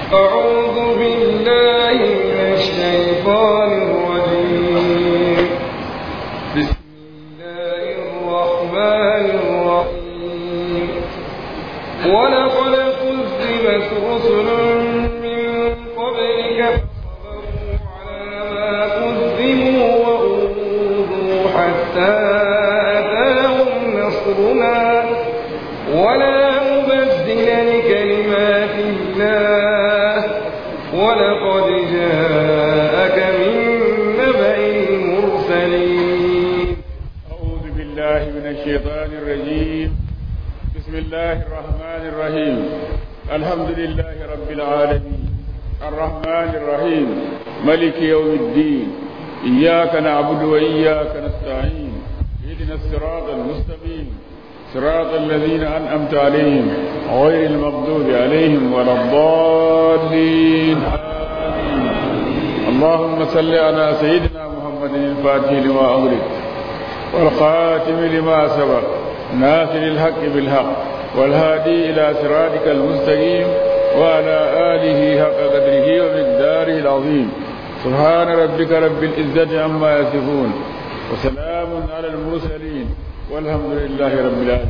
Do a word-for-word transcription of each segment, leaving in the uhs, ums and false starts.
أعوذ بالله من الشيطان الرجيم. بسم الله الرحمن الرحيم. ولقد كذبت رسل من قبلك فصبروا على ما كذبوا وأوذوا حتى أتاهم نصرنا ولا مبدل لكلمات الله ولقد جاءك من نبأ المرسلين. أعوذ بالله من الشيطان الرجيم. بسم الله الرحمن الرحيم. الحمد لله رب العالمين الرحمن الرحيم ملك يوم الدين. إياك نعبد وإياك نستعين. اهدنا الصراط المستقيم صراط الذين أنعمت عليهم غير المغضوب عليهم ولا الضالين. آمين. اللهم صل على سيدنا محمد الفاتح لما أغلق والخاتم لما سبق ناصر الحق بالحق والهادي إلى صراطك المستقيم وعلى آله حق قدره ومقداره العظيم. سبحان ربك رب العزة عما يصفون وسلام على المرسلين والحمد لله رب العالمين.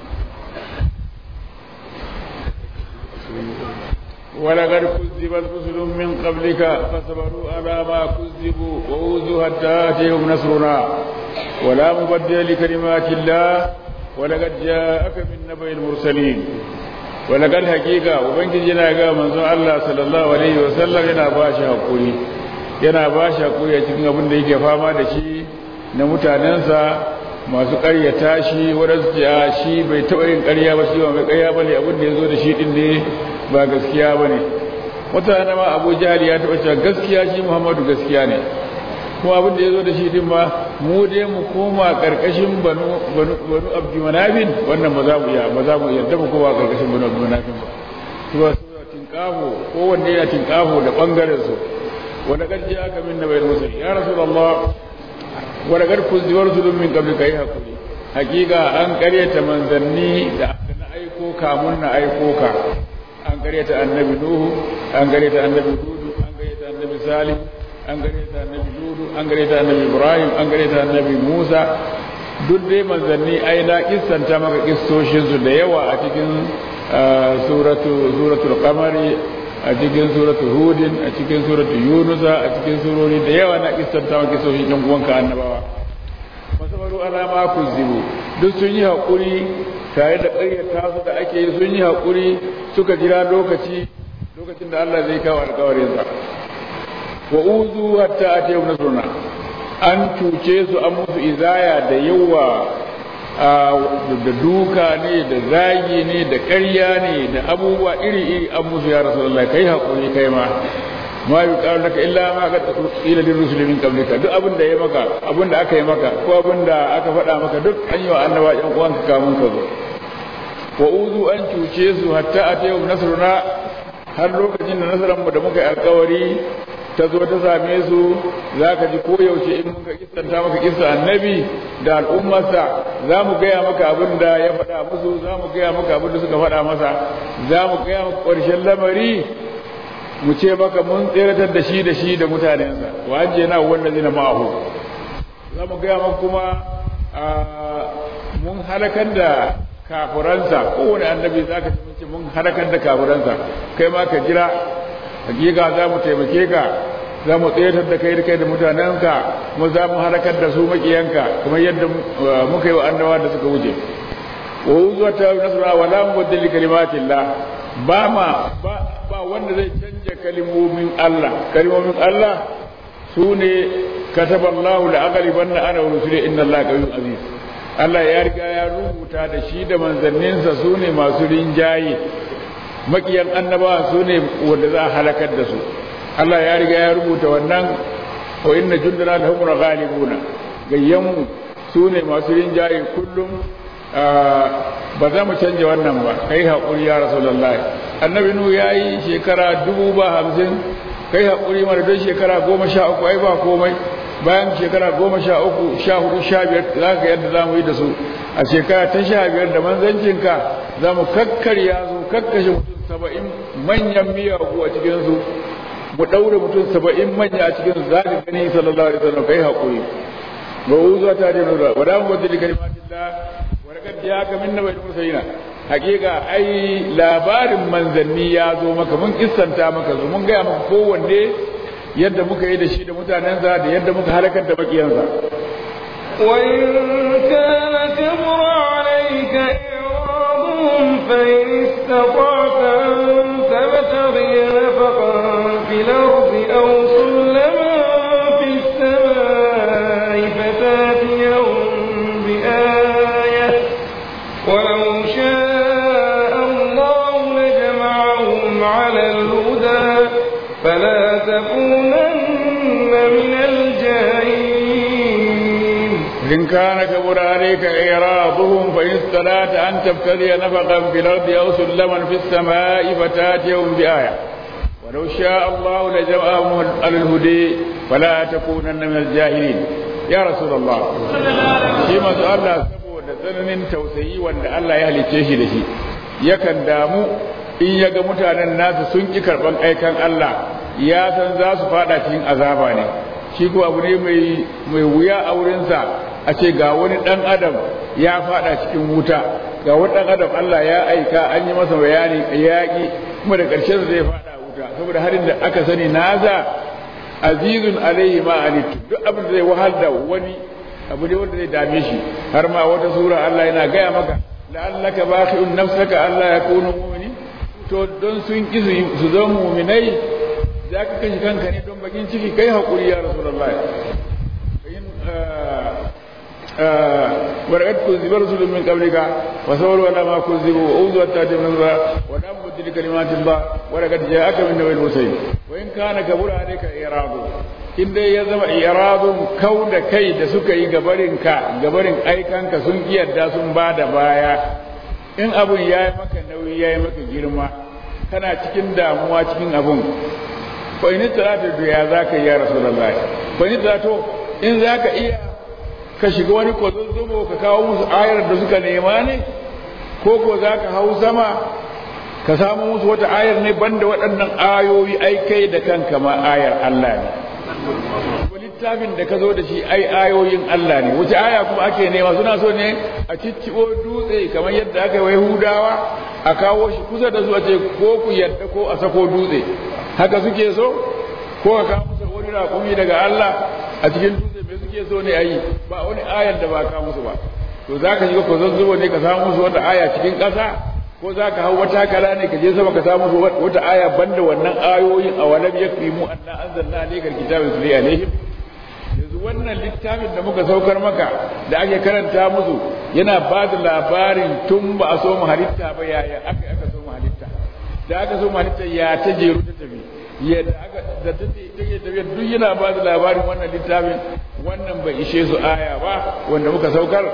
ولقد كذبت رسل من قبلك فصبروا على ما كذبوا وأوذوا حتى آتيهم نصرنا ولا مبدل لكلمات الله ولقد جاءك من نبأ المرسلين. ولقد حقيقة وبنجينا ga manzon Allah sallallahu alaihi wasallam yana bashi hakuri yana bashi hakuri a cikin abin da yake fama da shi na mutanensa masu ƙaryata shi wadansu ce shi bai taɓa yin ƙarya ba shi ba mai ƙarya ba ne abin da ya zo da shi ɗin ne ba gaskiya ba ne. mutane ma Abu Jahal ya taɓa cewa gaskiya shi Muhammadu gaskiya ne kuma abin da ya zo da shi ɗin ma mu dai mu koma ƙarƙashin banu banu banu Abdi Manafin wannan ba za mu iya ba za mu yarda mu koma ƙarƙashin banu Abdi Manafin ba. su ba su tinkafo kowanne yana tinkafo da ɓangaren su wanda gajiya aka min na bayan musulmi ya Rasulullah wadda kuziwar zulun min kabli ka yi haƙuri hakika an karyata manzanni da na aiko kamun na aiko ka an karyata annabi nuhu an karyata annabi hudu an karyata annabi salim an karyata annabi hudu an karyata annabi ibrahim an karyata annabi musa duk dai manzanni ai na kissanta maka kissoshinsu da yawa a cikin suratul qamari a cikin suratul hudin a cikin suratul yunusa a cikin surori da yawa na kissanta maka kissoshin ɗan uwanka annabawa. masabaru alama kuzibu duk sun yi haƙuri tare da ƙaryata su da ake yi sun yi haƙuri suka jira lokaci lokacin da Allah zai kawo alƙawarinsa. wa uzu hatta atayhum nasruna an cuce su an musu izaya da yawa da duka ne da zagi ne da ƙarya ne da abubuwa iri-iri an musu ya Rasulullah kai haƙuri kai ma ma yi ƙarar daga illa ma ga tsila din rusulun qablika duk abin da ya maka abin da aka yi maka ko abin da aka faɗa maka duk an yi wa annaba ɗan uwanka kamun ka zo. wa uzu an cuce su hatta atayhum nasruna har lokacin da nasaran mu da muka yi alƙawari ta zo ta same su za ka ji koyaushe in muka kistanta maka kista annabi da al'ummarsa za mu gaya maka abin da ya faɗa musu za mu gaya maka abin da suka faɗa masa za mu gaya maka ƙarshen lamari mu ce maka mun tseratar da shi da shi da mutanensa wa an je na wanda zina ma'ahu za mu gaya maka kuma mun halakar da kafuransa kowane annabi za ka ce mun halakar da kafuransa kai ma ka jira hakika za mu taimake ka za mu tsayatar da kai da kai da mutanenka mu za mu halakar da su makiyanka kamar yadda muka yi wa annabawa da suka wuce. wa wuzuwa ta nasara wa la mubaddil kalimatillah ba ma ba wanda zai canja kalimomin Allah kalimomin Allah sune kataba Allahu la aghlibanna ana wa rusuli inna Allaha qawiyyun aziz. Allah ya riga ya rubuta da shi da manzanninsa sune masu rinjaye makiyan annabawa su ne wanda za a halakar da su. Allah ya riga ya rubuta wannan wa inna jundana lahum ghalibuna gayyanmu su ne masu rinjaye kullum ba za mu canja wannan ba kai haƙuri ya rasulullahi. annabi nu ya yi shekara dubu ba hamsin kai haƙuri mara don shekara goma sha uku ai ba komai bayan shekara goma sha uku sha hudu sha biyar za ka yadda za mu yi da su a shekara ta sha biyar da manzancinka za mu kakkarya su kakkashe mutum saba'in manyan miyagu a cikinsu mu ɗaure mutum saba'in manya a cikinsu za ka gani sallallahu alaihi wasallam kai haƙuri ba wuzu ta da nura wa da mu wadda kalimatillah wa raqad ja'aka min nabiyil mursalina hakika ai labarin manzanni ya zo maka mun kissanta maka zo mun gaya maka kowanne yadda muka yi da shi da mutanensa da yadda muka halakar da makiyansa وإن كان كبر عليك إعراضهم فإن استطعت أن تبتغي نفقا في الأرض أو سلما في السماء فتاتيهم بآية ولو شاء الله لجمعهم على الهدى فلا تكونن من الجاهلين إن كان كبر عليك إعراضهم فإن استطعت أن تبتغي نفقا في الأرض أو سلما في السماء فتاتيهم بآية ولو شاء الله لجمعهم على الهدى فلا تكونن من الجاهلين يا رسول الله فيما سأل الله saboda tsananin tausayi wanda Allah ya halicce shi da shi yakan damu in yaga mutanen nasu sun ki karban aikan Allah ya san za su fada cikin azaba ne shi ko abu ne mai mai wuya a wurinsa a ce ga wani dan adam ya fada cikin wuta ga wani dan adam Allah ya aika an yi masa bayani yaki kuma da karshen zai fada wuta saboda harin da aka sani naza azizun alaihi ma alitu duk abin da zai wahal da wani abu ne wanda zai dame shi har ma wata sura Allah yana gaya maka la'allaka baqi'un nafsaka Allah yakunu mu'minin to don sun ki su zama mu'minai zaka kashi kanka ne don bakin ciki kai hakuri ya rasulullahi in ورقد كذب رسل من قبلك وصبروا على ما كذبوا وأوذوا حتى أتاهم نصرنا ولا مبدل لكلمات الله ولقد جاءك من نبي المرسلين وإن كان كبر عليك إعراض in dai ya zama iradun kau da kai da suka yi gabarinka gabarin aikanka sun kiyarda sun ba da baya in abun ya yi maka nauyi ya yi maka girma kana cikin damuwa cikin abun ko in talata da ya za ka yi ya rasulullahi ko in talato in za ka iya ka shiga wani kwazazzubo ka kawo musu ayar da suka nema ne ko ko za ka hau sama ka samu musu wata ayar ne banda waɗannan ayoyi ai kai da kanka ma ayar Allah ne littafin da ka zo da shi ai ayoyin Allah ne wace aya kuma ake nema suna so ne a ciccibo dutse kamar yadda aka yi Yahudawa a kawo shi kusa da zuwa ce ko ku yadda ko a sako dutse haka suke so ko ka kawo musu wani raƙumi daga Allah a cikin dutse me suke so ne ayi ba wani ayar da ba ka musu ba to zaka shiga ko zazzubo ne ka samu musu wata aya cikin ƙasa ko za ka hau wata kala ne ka je sama ka samu wata aya banda wannan ayoyin a walam yakrimu anna anzalna alayka alkitaba yutli alaihim yanzu wannan littafin da muka saukar maka da ake karanta musu yana ba da labarin tun ba a so mu halitta ba yaya aka aka so mu halitta da aka so mu halitta ya ta jeru ta tafi yadda aka da ta take tafiya duk yana ba da labarin wannan littafin wannan bai ishe su aya ba wanda muka saukar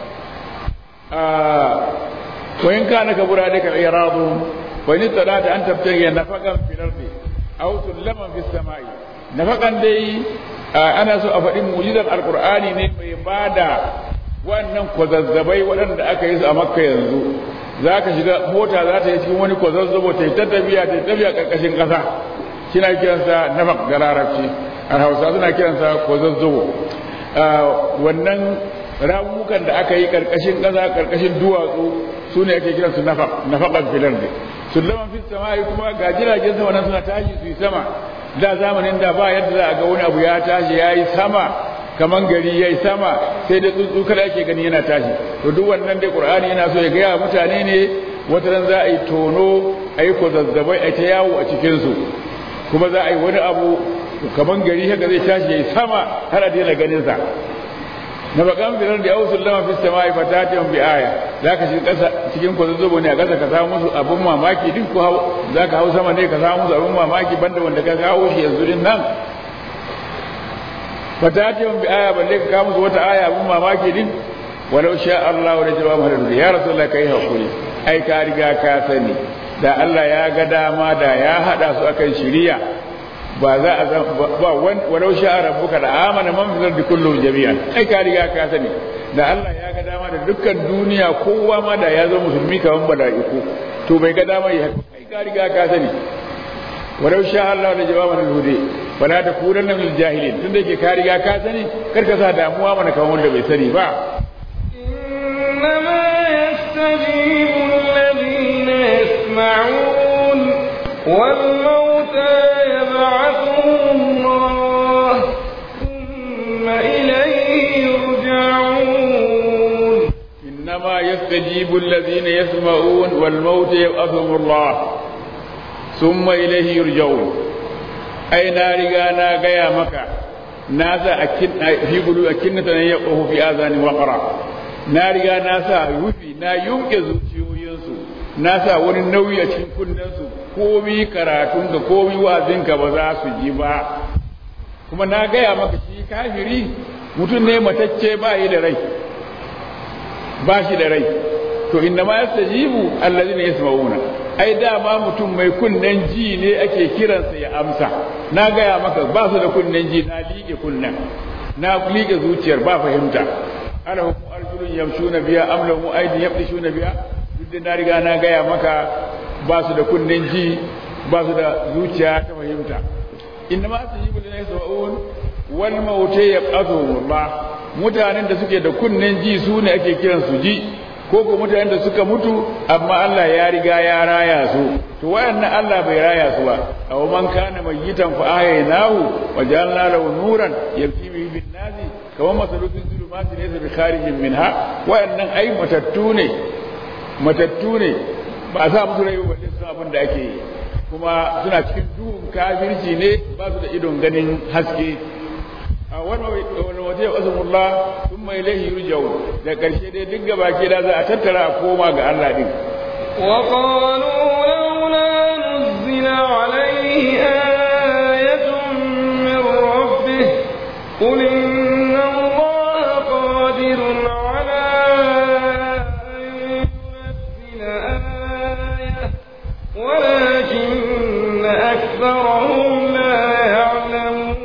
a وإن كان كبر عليك إعراضهم وإن استطعت أن تبتغي نفقا في الأرض أو سلما في السماء نفقا دي أنا سو أفدي موجزة القرآن ne mai bada wannan kwazazzabai waɗanda aka yi su a Makka yanzu zaka shiga mota za ta yi cikin wani kwazazzabo ta ta tafiya ta tafiya karkashin ƙasa kina kiransa nafaq da Larabci a Hausa suna kiransa kwazazzabo wannan ramukan da aka yi karkashin ƙasa karkashin duwatsu su ne ake kiransu nafaƙan filar ne sullaman fi sama kuma ga jiragen sama nan suna tashi su yi sama da zamanin da ba yadda za a ga wani abu ya tashi ya yi sama kaman gari ya yi sama sai da tsuntsu kada ake gani yana tashi to duk wannan dai qur'ani yana so ya gaya mutane ne wata ran za a yi tono a yi kwazazzabai a ta yawo a cikinsu kuma za a yi wani abu kaman gari haka zai tashi ya yi sama har a daina ganinsa na bakan filar da yawon lama fi sama'i fatatiyan bi aya za ka shi kasa cikin kwazazzobo ne a kasa ka samu musu abin mamaki duk ko hau za ka hau sama ne ka samu musu abin mamaki banda wanda ka kawo shi yanzu din nan fatatiyan bi aya balle ka kawo musu wata aya abin mamaki din walau sha Allah wa rajaba mahadu ya rasulullah kai hakuri ai ka riga ka sani da Allah ya ga dama da ya hada su akan shiriya ba za a ba walau sha rabbuka da amana man fi ardi kullu jami'an ai ka riga ka sani da Allah ya ga dama da dukkan duniya kowa ma da ya zo musulmi kaman bala'iku to bai ga dama yi haka kai ka riga ka sani walau sha Allah da jawaban al-hudi fala takunanna min al-jahilin tunda yake ka riga ka sani kar ka sa damuwa mana kan wanda bai sani ba innama yastajibu alladhina yasma'un wal mauta yab'athuhum Allah thumma ilayhi yurja'un innama yastajibu alladhina yasma'un wal mauta yab'athuhum Allah summa ilaihi yurja'un ai na riga na gaya maka na sa akin fi bulu akinna tan yaquhu fi azani waqra na riga na sa rufi na yunke zuciyoyinsu na sa wani nauyi a cikin kunnensu komai karatun ka komai wazin ka ba za su ji ba kuma na gaya maka shi kafiri mutum ne matacce ba yi da rai ba shi da rai to inna ma yastajibu allazina yasma'una ai dama mutum mai kunnen ji ne ake kiransa ya amsa na gaya maka ba su da kunnen ji na liƙe kunnen na liƙe zuciyar ba fahimta ana hukum arjulun yamshuna biya am lahum aydin yabtishuna biya duk da na riga na gaya maka ba su da kunnen ji ba su da zuciya ta fahimta inna ma tajibu lana yasma'un wal mauta yab'athu Allah mutanen da suke da kunnen ji su ne ake kiransu ji ko ko mutanen da suka mutu amma Allah ya riga ya raya su to wayannan Allah bai raya su ba aw man kana mayyitan fa ahyaynahu wa ja'alna lahu nuran yamshi bihi bin nasi kama masalu fi zulumati laysa bi kharijin minha wayannan ai matattu ne matattu ne ba za mu rai ba su abin da ake yi kuma suna cikin duhun kafirci ne ba su da idon ganin haske wani waje azumullah sun mai lahi yurjau da ƙarshe dai duk gaba ke da za a tattara a koma ga Allah din wa qalu laula nuzila alayhi ayatun min rabbih qul inna allaha qadirun ala an yunzila ayatan walakinna aktharahum la ya'lamun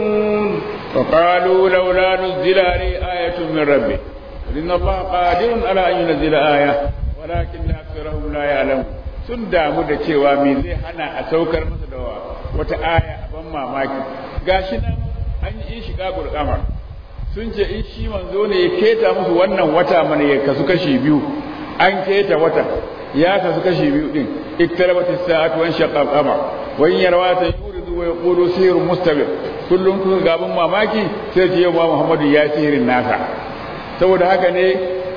وقالوا لولا نزل عليه آية من ربه إن الله قادر على أن ينزل آية ولكن أكثرهم لا يعلمون sun damu da cewa me zai hana a saukar masa da wata aya a ban mamaki gashi nan an yi shiga gurkamar sun ce in shi manzo ne ya keta musu wannan wata mana ya kasu kashi biyu an keta wata ya kasu kashi biyu din iktarabat as-sa'atu wa shaqqa al-qamar wa in yarwa yuridu wa yaqulu sihrun mustabir kullum kun gaban mamaki sai ce yau Muhammadu ya sihirin nasa saboda haka ne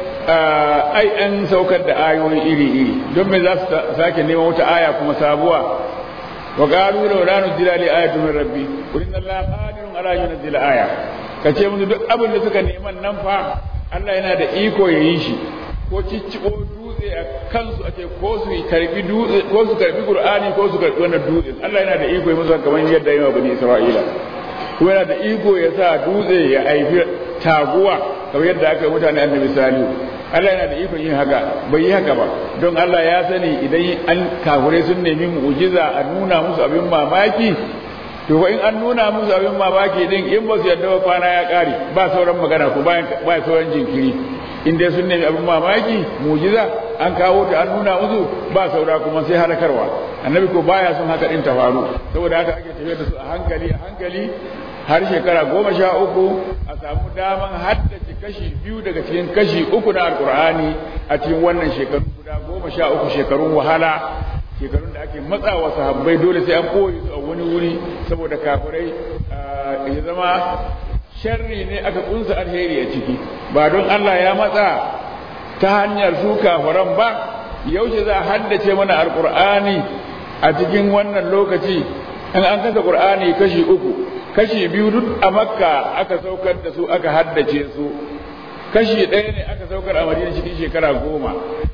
ai an saukar da ayoyi iri-iri don me za su sake neman wata aya kuma sabuwa wa qalu law la nuzila li ayatin min rabbi qul inna allaha qadirun ala yunzila aya kace mun duk abin da suka neman nan fa Allah yana da iko ya yi shi ko ciccibo dutse a kansu ake ko su karbi dutse ko su karbi qur'ani ko su karbi wannan dutse Allah yana da iko ya musu kamar yadda yawa bani isra'ila kuma yana da iko ya sa dutse ya haifi taguwa kamar yadda aka yi mutane annabi salihu Allah yana da iko yin haka bai yi haka ba don Allah ya sani idan an kafirai sun nemi mu'jiza a nuna musu abin mamaki to in an nuna musu abin mamaki din in ba su yadda ba kwana ya kare ba sauran magana ko bayan ba sauran jinkiri in dai sun nemi abin mamaki mu'jiza an kawo ta an nuna musu ba saura kuma sai halakarwa annabi ko baya son haka din ta faru saboda haka ake tafiya da su a hankali a hankali har shekara goma sha uku a samu daman haddace kashi biyu daga cikin kashi uku na alkur'ani a cikin wannan shekaru guda goma sha uku shekarun wahala shekarun da ake matsawa sahabbai dole sai an koyi su a wani wuri saboda kafirai ya zama sharri ne aka kunsa alheri a ciki ba don Allah ya matsa ta hanyar su kafiran ba yaushe za a haddace mana alkur'ani a cikin wannan lokaci in an kasa qur'ani kashi uku kashi biyu duk a makka aka saukar da su aka haddace su kashi ɗaya ne aka saukar a madina cikin shekara goma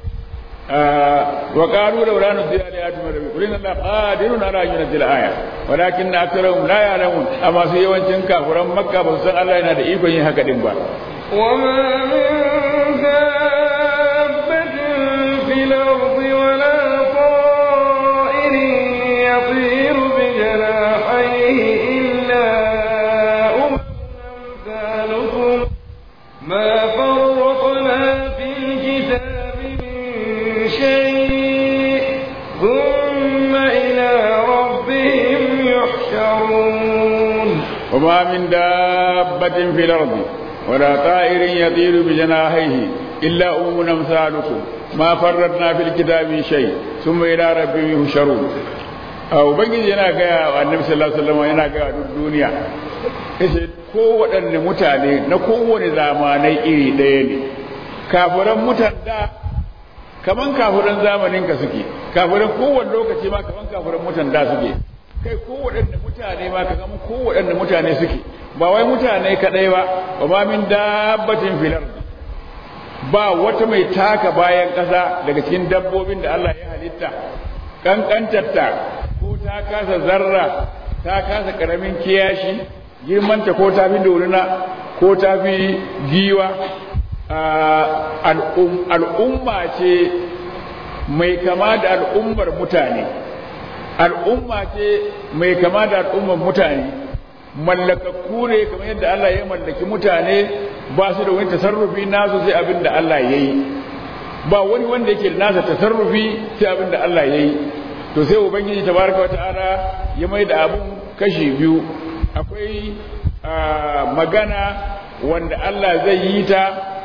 wa qalu law la nuzila ayatun min rabbi qul inna allaha qadirun ala an yunzila aya walakin aktharuhum la ya'lamun amma su yawancin kafiran makka ba su san Allah yana da ikon yin haka din ba wa ma min dabbatin fil ardi wa la ta'irin yatiru bi janahihi ما فرطنا في الكتاب من شيء ثم يحشرون وما من دابة في الأرض ولا طائر يطير بجناحيه إلا أمم أمثالكم ما فرطنا في الكتاب من شيء ثم إلى ربهم يحشرون أو بنجي yana gaya wa Annabi sallallahu alaihi wasallam yana gaya duk duniya yace ko waɗanne mutane na kowane zamanai iri ɗaya ne kafiran mutanda kaman kafiran zamanin ka suke kafiran kowane lokaci ma kaman kafiran mutanda suke kai ko waɗanne mutane ma kaman ko waɗanne mutane suke ba wai mutane kadai ba wa ma min dabbatin fil ardi ba wata mai taka bayan ƙasa daga cikin dabbobin da Allah ya halitta kankantarta ko ta kasa zarra ta kasa karamin kiyashi girmanta ko ta fi dorina ko ta fi giwa al'umma ce mai kama da al'ummar mutane al'umma ce mai kama da al'ummar mutane mallakakku ne kamar yadda Allah ya mallaki mutane ba su da wani tasarrufi nasu sai abin da Allah ya yi ba wani wanda yake da nasa tasarrufi sai abin da Allah ya yi to sai ubangiji tabaraka wa ta'ala ya mai da abun kashi biyu akwai magana wanda Allah zai yi ta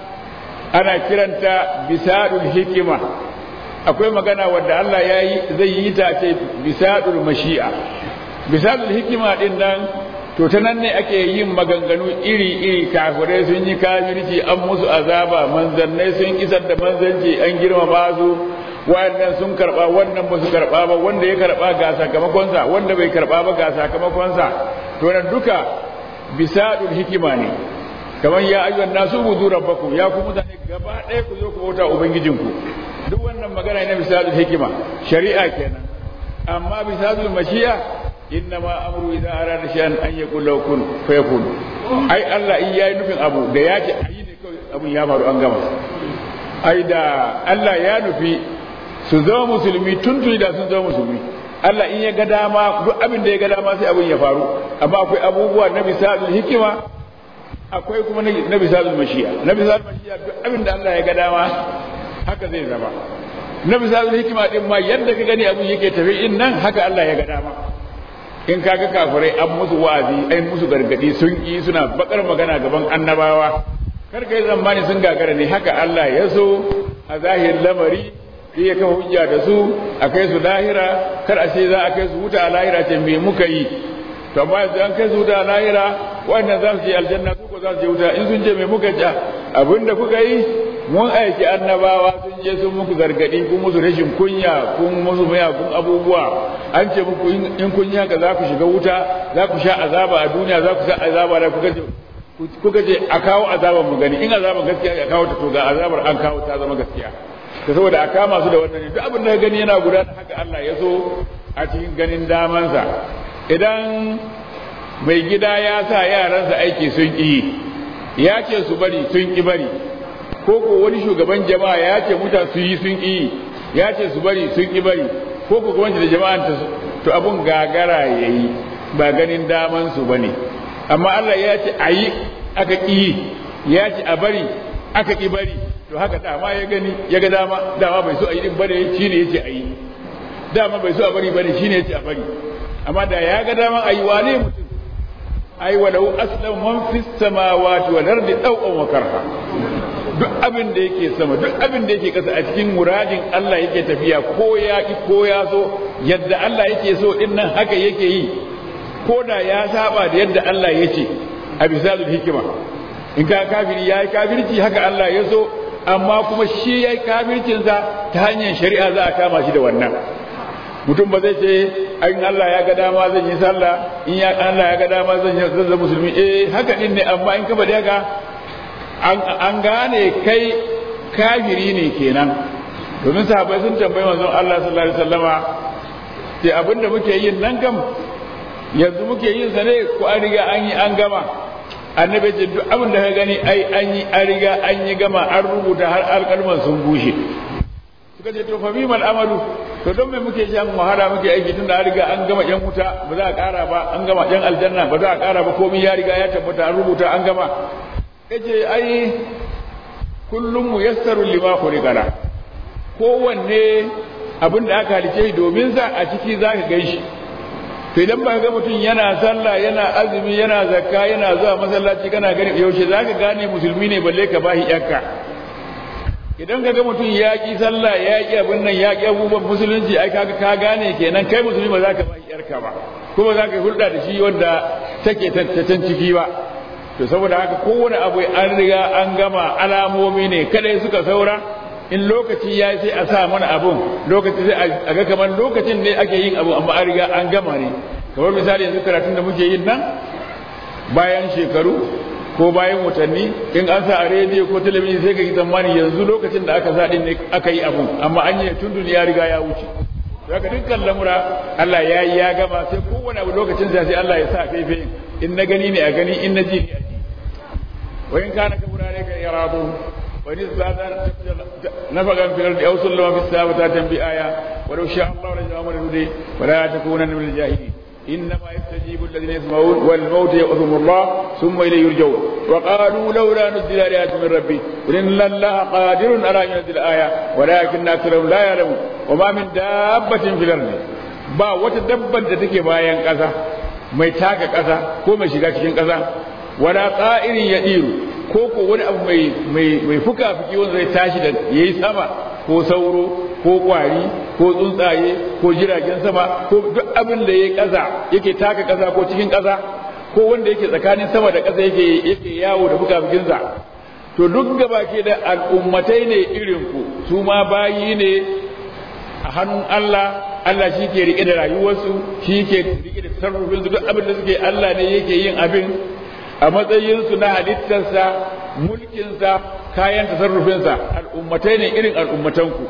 ana kiranta bisadul hikima akwai magana wanda Allah ya yi zai yi ta ce bisadul mashi'a bisadul hikima din nan to ta nan ne ake yin maganganu iri-iri kafirai sun yi kafirci an musu azaba manzannai sun isar da manzanci an girmama su wannan sun karba wannan ba su karba ba wanda ya karba ga sakamakonsa wanda bai karba ba ga sakamakonsa to nan duka bisadul hikima ne kamar ya ayyuhan nasu budu rabbakum ya ku mutane gaba ɗaya ku zo ku bauta ubangijinku duk wannan magana ne bisadul hikima shari'a kenan amma bisadul mashi'a innama amru idza arada shay'an an yaqul lahu kun fayakun ai Allah in yayi nufin abu da yake ayi ne kawai abun ya faru an gama ai da Allah ya nufi su zama musulmi tuntuni da sun zama musulmi Allah in ya ga dama duk abin da ya ga dama sai abun ya faru amma akwai abubuwa na bisadul hikima akwai kuma na bisadul mashi'a na bisadul mashi'a duk abin da Allah ya ga dama haka zai zama na bisadul hikima din ma yadda ka gani abun yake tafi in nan haka Allah ya ga dama in kaga kafirai an musu wa'azi ai musu gargadi sun yi suna bakar magana gaban annabawa kar kai zamani sun gagara ne haka Allah ya so a zahirin lamari sai ya kafa hujja da su a kai su lahira kar a ce za a kai su wuta a lahira ce me muka yi to amma yanzu an kai su wuta a lahira wannan za su je aljanna su ko za su je wuta in sun ce me muka ja abinda kuka yi mun aiki annabawa sun je sun muku gargadi kun musu rashin kunya kun musu kun abubuwa an ce muku in kun yi haka za ku shiga wuta za ku sha azaba a duniya za ku sha azaba da kuka ce kuka ce a kawo azabar mu gani in azabar gaskiya a kawo ta to ga azabar an kawo ta zama gaskiya to saboda a kama su da wannan duk abin da gani yana gudana haka Allah ya so a cikin ganin damansa idan mai gida ya sa yaransa aiki sun ƙi ya ce su bari sun ƙi bari ko ko wani shugaban jama'a ya ce mutane su yi sun ƙi ya ce su bari sun ƙi bari ko ko gwamnati da jama'an ta to abun gagara yayi ba ganin daman su bane amma Allah ya ce ayi aka ƙi ya ce a bari aka ƙi bari to haka dama ya gani ya ga dama dama bai so a yi din bane shine yace ayi dama bai so a bari bane shine yace a bari amma da ya ga dama ayi wane mutum ai walau aslam man fis samawati wal ardi taw'an wa karha duk abin da yake sama duk abin da yake kasa a cikin muradin Allah yake tafiya ko ya ki ko ya so yadda Allah yake so din nan haka yake yi ko da ya saba da yadda Allah yake a bisalul hikima in ka kafiri yayi kafirci haka Allah ya so amma kuma shi yayi kafircin sa ta hanyar shari'a za a kama shi da wannan mutum ba zai ce in Allah ya ga dama zan yi sallah in ya Allah ya ga dama zan yi zan zama musulmi eh haka din ne amma in ka bada haka an gane kai kafiri ne kenan domin sahabbai sun tambayi manzon Allah sallallahu alaihi wasallama sai abinda muke yin nan kam yanzu muke yin sa ne ko an riga an yi an gama annabi ce duk abin da ka gani ai an yi an riga an yi gama an rubuta har alƙalman sun bushe suka ce to fa bi mal amalu to don me muke shan wahala muke aiki tunda an riga an gama yan wuta ba za a ƙara ba an gama yan aljanna ba za a ƙara ba komai ya riga ya tabbata an rubuta an gama kace ai kullum muyassaru lima khuliqala kowanne abin da aka halice shi domin sa a ciki zaka gan shi to idan ba ga mutum yana sallah yana azumi yana zakka yana zuwa masallaci kana gani yaushe zaka gane musulmi ne balle ka bashi yakka idan ka ga mutum ya ki sallah ya ki abin nan ya ki abubuwan musulunci ai kaga ka gane kenan kai musulmi ba za ka bashi yarka ba kuma za ka hulɗa da shi wanda take tattacen ciki ba to saboda haka kowane abu an riga an gama alamomi ne kadai suka saura in lokaci ya sai a sa mana abun lokaci sai a ga kamar lokacin ne ake yin abu amma an riga an gama ne kamar misali yanzu karatun da muke yin nan bayan shekaru ko bayan watanni in an sa a rediyo ko talabijin sai ka yi tsammani yanzu lokacin da aka sa din ne aka yi abun amma an yi tun ya riga ya wuce daga dukkan lamura Allah ya yi ya gama sai kowane abu lokacin sa sai Allah ya sa faifayin in na gani ne a gani in na ji ne a ji wa in kana kabura ne ka iradu wa ni zada nafagan fil ardi aw sallama bis sabata bi aya wa law sha Allah la ja'ala hudi wa la takunanna min al jahilin إنما يستجيب الذين يسمعون والموت يأخذهم الله ثم إليه يرجعون وقالوا لولا نزل آيات من ربي قل إن الله قادر على أن ينزل آية ولكن أكثرهم لا يعلمون وما من دابة في الأرض ba wata dabban da take bayan ƙasa mai taka ƙasa ko mai shiga cikin ƙasa wala qa'irin yadiru ko ko wani abu mai mai mai fuka-fuki wanda zai tashi da yayi sama ko sauro ko kwari ko tsuntsaye ko jiragen sama ko duk abin da yake ƙasa yake taka ƙasa ko cikin ƙasa ko wanda yake tsakanin sama da ƙasa yake yake yawo da fuka-fukinsa to duk gabaki da al'ummatai ne irin ku su ma bayi ne a hannun Allah Allah shi ke rike da rayuwarsu shi ke rike da sarrufinsu duk abin da suke Allah ne yake yin abin a matsayinsu na halittarsa mulkinsa kayan tasarrufinsa al'ummatai ne irin al'ummatanku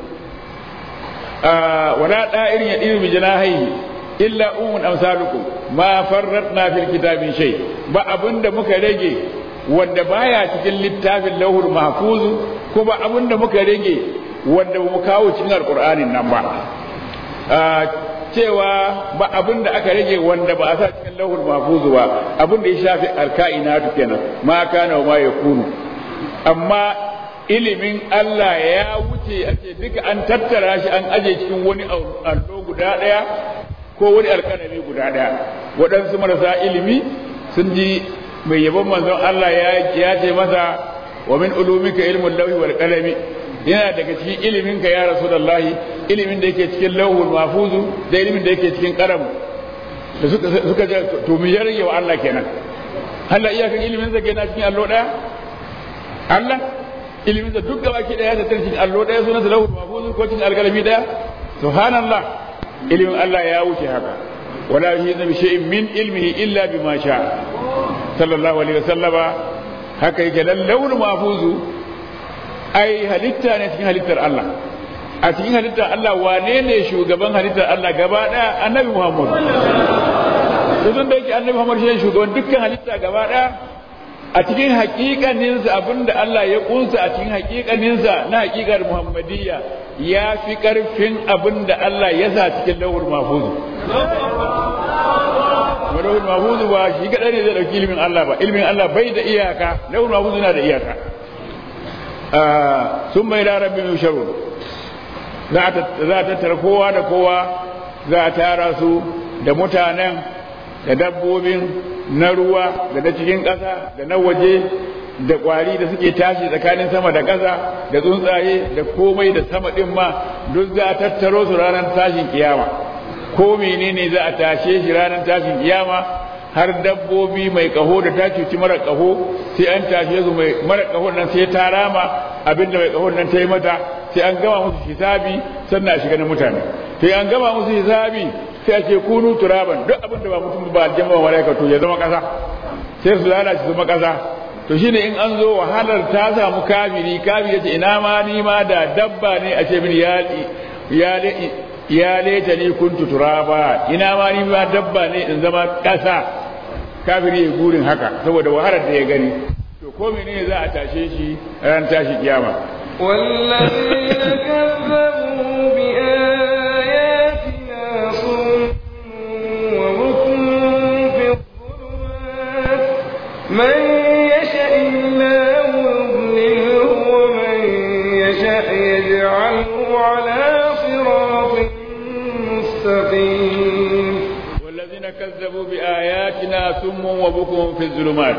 wala da'irin ya ɗiri bijanahi illa umun amsalukum ma farratna fil kitabin shay ba abinda muka rage wanda baya cikin littafin lauhul mahfuz ko ba abinda muka rage wanda ba mu kawo cikin alqur'anin nan ba cewa ba abin da aka rage wanda ba a sa cikin lauhul mahfuz ba abin da ya shafi alka'inatu kenan ma kana wa ma yakunu amma ilimin Allah ya wuce a ce duka an tattara shi an aje cikin wani allo guda daya ko wani alkalami guda daya waɗansu marasa ilimi sun ji mai yabon manzon Allah ya ya ce masa wa min ulumika ilmul lawhi wal qalami yana daga cikin ilimin ka ya rasulullahi ilimin da yake cikin lauhul mahfuzu da ilimin da yake cikin qalam da suka suka ce to me ya rage wa Allah kenan Allah iyakan ilimin sa kenan cikin allo daya Allah ilimin sa duk gaba ki daya ta cikin allo daya sunan lauhul mahfuzu ko cikin alkalami daya subhanallah ilimin Allah ya wuce haka wala yuhidna bi shay'in min ilmihi illa bima sha sallallahu alaihi wasallama haka yake lauhul mahfuzu ai halitta ne cikin halittar Allah a cikin halittar Allah wane ne shugaban halittar Allah gaba daya annabi Muhammad to da yake annabi Muhammad shi shugaban dukkan halitta gaba daya a cikin hakikanin sa abinda Allah ya kunsa a cikin hakikanin sa na hakikar Muhammadiyya ya fi karfin abinda Allah ya sa cikin lawhul mahfuz lawhul mahfuz ba shi kadai ne zai dauki ilimin Allah ba ilimin Allah bai da iyaka lawhul mahfuz yana da iyaka sun mai larabin yusharun za a tattara kowa da kowa za a tara su da mutanen da dabbobin na ruwa da na cikin ƙasa da na waje da ƙwari da suke tashi tsakanin sama da ƙasa da tsuntsaye da komai da sama ɗin ma duk za a tattaro su ranar tashin kiyama ko menene za a tashe shi ranar tashin kiyama har dabbobi mai kaho da ta cuci mara kaho sai an tashe su mai mara kahon nan sai ta rama abinda mai kahon nan ta yi mata sai an gama musu hisabi sannan a shiga na mutane sai an gama musu hisabi sai a ce kunu turaban duk abinda ba mutum ba aljanna ba malaika to ya zama kasa sai su lalace su zama kasa to shine in an zo wahalar ta samu kafiri kafiri yace ina ma ni ma da dabba ne a ce mini ya ya ya leta ni kuntu turaba ina ma ni ma dabba ne in zama kasa kafiri ya gurin haka saboda wahalar da ya gani to ko menene za a tashe shi ran tashi kiyama والذين كذبوا بآياتنا صم وبكم في الظلمات من يشاء الله يضلله ومن يشاء يجعله على صراط مستقيم والذين كذبوا بآياتنا ثم وبكم في الظلمات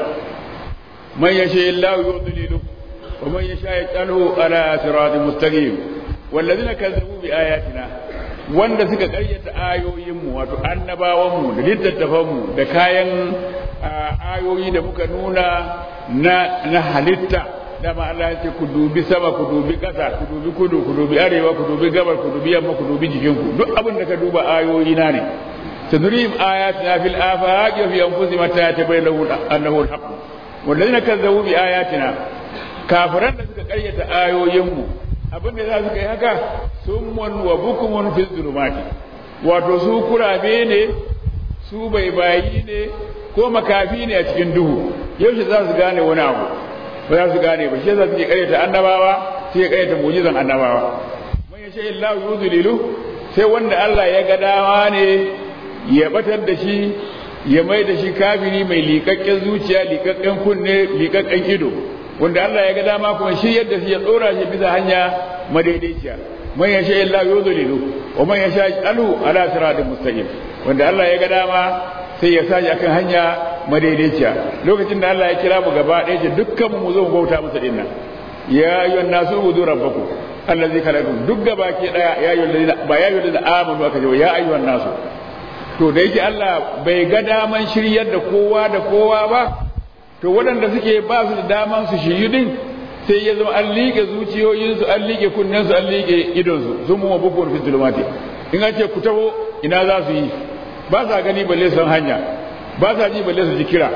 من يشاء الله يضلله ومن يشاء يجعله على صراط مستقيم والذين كذبوا بآياتنا wanda suka karyata ayoyinmu wato annabawanmu da littattafanmu da kayan ayoyi da muka nuna na na halitta dama Allah ya ce ku dubi sama ku dubi ƙasa ku dubi kudu ku dubi arewa ku dubi gabar ku dubi yamma ku dubi jikinku duk abin da ka duba ayoyi na ne تدريم آياتنا في الآفاق وفي أنفسهم حتى يتبين له أنه الحق والذين كذبوا بآياتنا كافرون suka ƙaryata ayoyinmu abin da za su kai haka summun wa bukumun fi zulumati wato su kurabe ne su baibayi ne ko makafi ne a cikin duhu yaushe za su gane wani abu ba za su gane ba shi yasa suke ƙaryata annabawa suke ƙaryata mu'jizan annabawa man yasha illahu yuzlilu sai wanda Allah ya ga dama ne ya batar da shi ya mai da shi kafiri mai liƙaƙƙen zuciya liƙaƙƙen kunne liƙaƙƙen ido wanda Allah ya ga dama kuma shi yadda shi ya tsora shi bisa hanya madaidaiciya man yasha illahu yudlilu wa man yasha alu ala siratin mustaqim wanda Allah ya ga dama sai ya sa shi akan hanya madaidaiciya lokacin da Allah ya kira mu gaba ɗaya ce dukkan mu zo mu bauta masa dinnan ya ayyuhan nasu ubudu rabbakum allazi khalaqakum duk gaba ke daya ya ayyuhal ladina ba ya ayyuhal ladina amanu aka ce ya ayyuhan nasu to da yake Allah bai ga daman shiryar da kowa da kowa ba to waɗanda suke ba su da daman su shiryu din sai ya zama an liƙe zuciyoyinsu an liƙe kunnensu an liƙe idonsu sun mu bukun fi zulumati in an ce ku taho ina za su yi ba sa gani balle san hanya ba sa ji balle su ji kira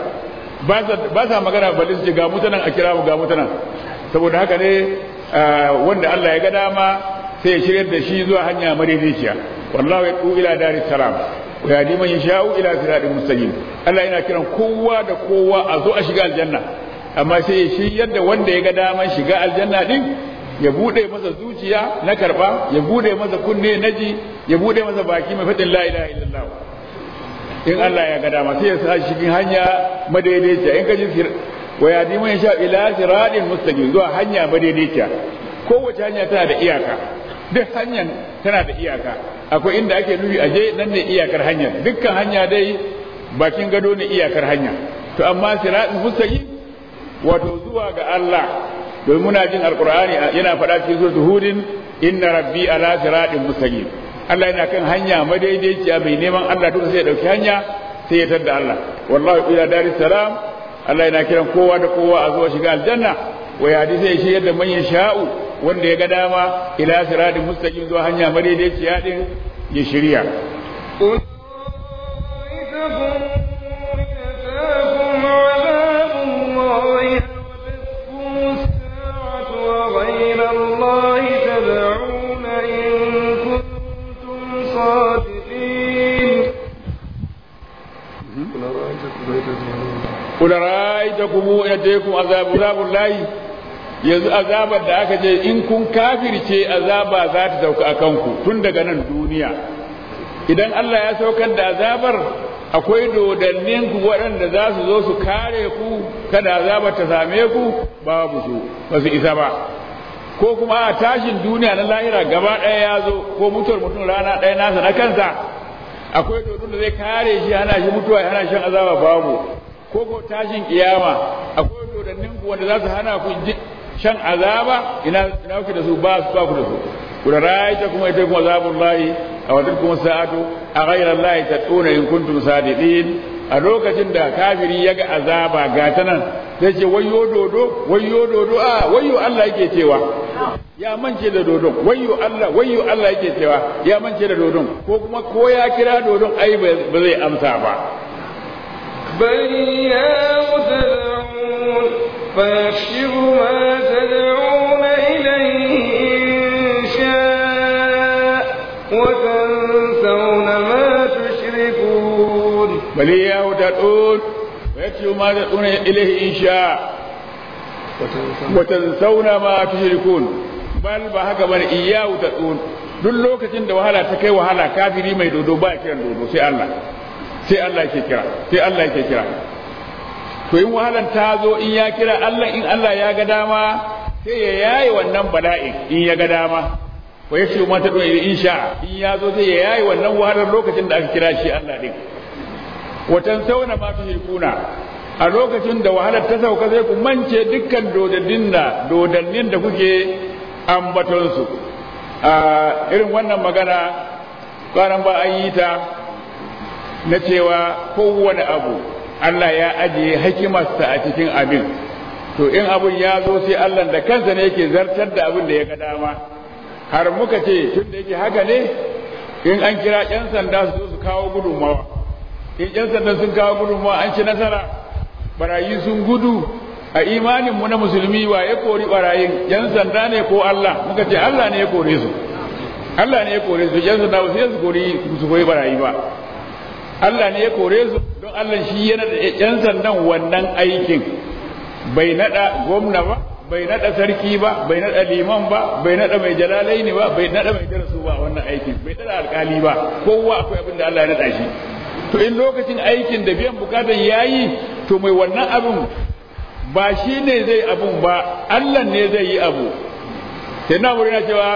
ba sa magana balle su ji ga mutanen a kira mu ga mutanen saboda haka ne wanda Allah ya ga dama sai ya shiryar da shi zuwa hanya madaidaiciya wallahu yaqu ila daris salam wa yahdi man yasha'u ila siratin mustaqim Allah yana kiran kowa da kowa a zo a shiga aljanna amma sai ya shiryar da wanda ya ga daman shiga aljanna din ya bude masa zuciya na karba ya bude masa kunne naji ya bude masa baki mai fadin la ilaha illallah in Allah ya ga dama sai ya sa shi cikin hanya madaidaiciya in ka ji wa yahdi man yasha'u ila siratin mustaqim zuwa hanya madaidaiciya kowace hanya tana da iyaka duk hanyar tana da iyaka akwai inda ake nufi aje nan ne iyakar hanyar dukkan hanya dai bakin gado ne iyakar hanya to amma siratul mustaqim wato zuwa ga Allah domin muna jin alqur'ani yana faɗa cikin suratul hudin inna rabbi ala siratin mustaqim Allah yana kan hanya madaidaiciya mai neman Allah to sai ya dauki hanya sai ya tada Allah wallahi ila daris salam Allah yana kiran kowa da kowa a zuwa shiga aljanna wa ya hadisi shi yadda man sha'u wanda ya ga dama ila siratin mustaqim zuwa hanya madaidaiciya din ya shirya قل رأيتكم إن أتيكم عذاب الله yanzu azabar da aka ce in kun kafirce azaba za ta sauka a kanku tun daga nan duniya idan Allah ya saukar da azabar akwai dodannin ku waɗanda za su zo su kare ku kada azabar ta same ku babu su ba su isa ba ko kuma a tashin duniya na lahira gaba ɗaya ya zo ko mutuwar mutum rana ɗaya nasa na kansa akwai dodon da zai kare shi hana shi mutuwa ya hana shan azaba babu ko ko tashin kiyama akwai dodannin ku wanda za su hana ku shan azaba ina ina kuke da su ba su ba ku da su kula ra'ayta kuma ita kuma azabul lahi aw kuma sa'atu a ghayra allahi tad'una in kuntum sadiqin a lokacin da kafiri yaga azaba ga ta nan sai ce wayyo dodo wayyo dodo a wayyo Allah yake cewa ya mance da dodon wayyo Allah wayyo Allah yake cewa ya mance da dodon ko kuma ko ya kira dodon ai ba zai amsa ba بل يا متدعون فيكشف ما تدعون إليه إن شاء وتنسون ما تشركون بل يا متدعون فيكشف ما تدعون إليه إن شاء وتنسون ما تشركون بل بهك بل إياه تدعون duk lokacin da wahala ta kai wahala kafiri mai dodo ba kiran dodo sai Allah sai Allah yake kira sai Allah yake kira to in wahalan ta zo in ya kira Allah in Allah ya ga dama sai ya yayi wannan bala'in in ya ga dama ko yace ma ta doye insha in ya zo sai ya yayi wannan wahalar lokacin da aka kira shi Allah din watan sauna ma tushrikuna a lokacin da wahalar ta sauka sai ku mance dukkan dodannin da dodannin da kuke ambaton su a irin wannan magana kwanan ba an yi ta na cewa kowane abu Allah ya ajiye hikimarsa a cikin abin to in abun ya zo sai Allah da kansa ne yake zartar da abin da ya ga dama har muka ce tun da yake haka ne in an kira yan sanda su zo su kawo gudunmawa in yan sanda sun kawo gudunmawa an ci nasara barayi sun gudu a imanin mu na musulmi wa ya kori barayin yan sanda ne ko Allah muka ce Allah ne ya kore su Allah ne ya kore su yan sanda ba sai su kori su koyi barayi ba Allah ne ya kore su don Allah shi yana da yan sandan wannan aikin bai nada gwamna ba bai nada sarki ba bai nada liman ba bai nada mai jalalaini ba bai nada mai darasu ba wannan aikin bai nada alkali ba kowa akwai abin da Allah ya nada shi to in lokacin aikin da biyan bukatar yayi to mai wannan abin ba shi ne zai abun ba Allah ne zai yi abu sai na murna cewa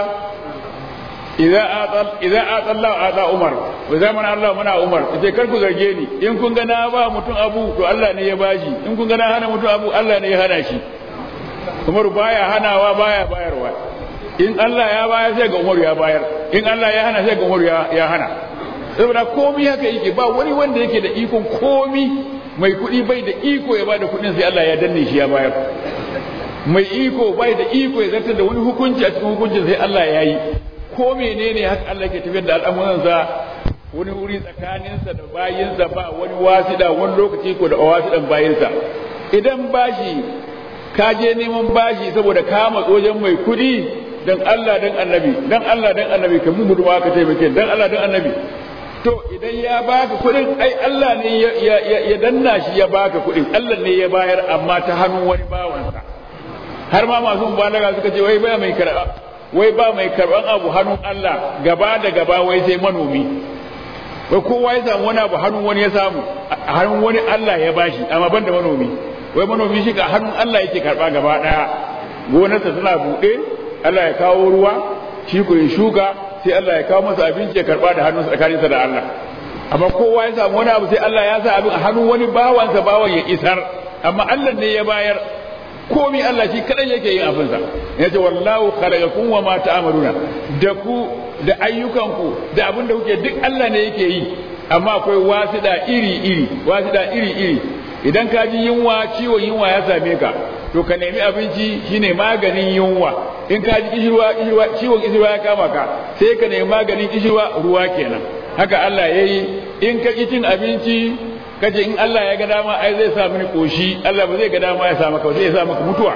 idza atal idza atalla ata umar wa zaman Allah muna umar sai kar ku zarge ni in kun ga na ba mutum abu to Allah ne ya bashi in kun ga na hana mutum abu Allah ne ya hana shi Umar baya hanawa baya bayarwa in Allah ya bayar sai ga Umar ya bayar in Allah ya hana sai ga Umar ya, ya hana saboda komai haka yake ba wani wanda yake da ikon komai mai kuɗi bai da iko ya bada kuɗin sai Allah ya danne shi ya bayar mai iko bai da iko ya zartar da wani hukunci a cikin hukuncin sai Allah ya yi ko menene haka Allah ke tafiyar da al'amuransa wani wuri tsakaninsa da bayinsa ba wani wasida wani lokaci ko da wasidan bayinsa idan bashi ka je neman bashi saboda ka matso wajen mai kuɗi dan Allah dan annabi dan Allah dan annabi ka mu guduma ka taimake dan Allah dan annabi to idan ya baka kuɗin ai Allah ne ya, ya, ya danna shi ya baka kuɗin Allah ne ya bayar amma ta hannun wani bawansa har ma masu mubalaga suka ce wai ba mai karɓa wai ba mai karɓan abu hannun Allah gaba da gaba wai sai manomi wai kowa ya samu wani abu hannun wani ya samu a hannun wani Allah ya bashi amma ban da manomi wai manomi shi ka hannun Allah yake karɓa gaba ɗaya gonarsa tana buɗe Allah ya kawo ruwa shi ko ya shuka sai Allah ya kawo masa abinci ya karɓa da hannunsa tsakaninsa da Allah amma kowa ya samu wani abu sai Allah ya sa abin a hannun wani bawansa bawan ya isar amma Allah ne ya bayar komi Allah shi kadan yake yin abinsa yace wallahu khalaqakum wa ma ta'maluna da ku da ayyukanku da abin da kuke duk Allah ne yake yi amma akwai wasida iri iri wasida iri iri idan ka ji yunwa ciwon yunwa ya same ka to ka nemi abinci shine maganin yunwa in ka ji kishirwa kishirwa ciwon kishirwa ya kama ka sai ka nemi maganin kishirwa ruwa kenan haka Allah yayi in ka ki cin abinci kace in Allah ya ga dama ai zai sa mini koshi Allah ba zai ga dama ya sa maka sai ya sa maka mutuwa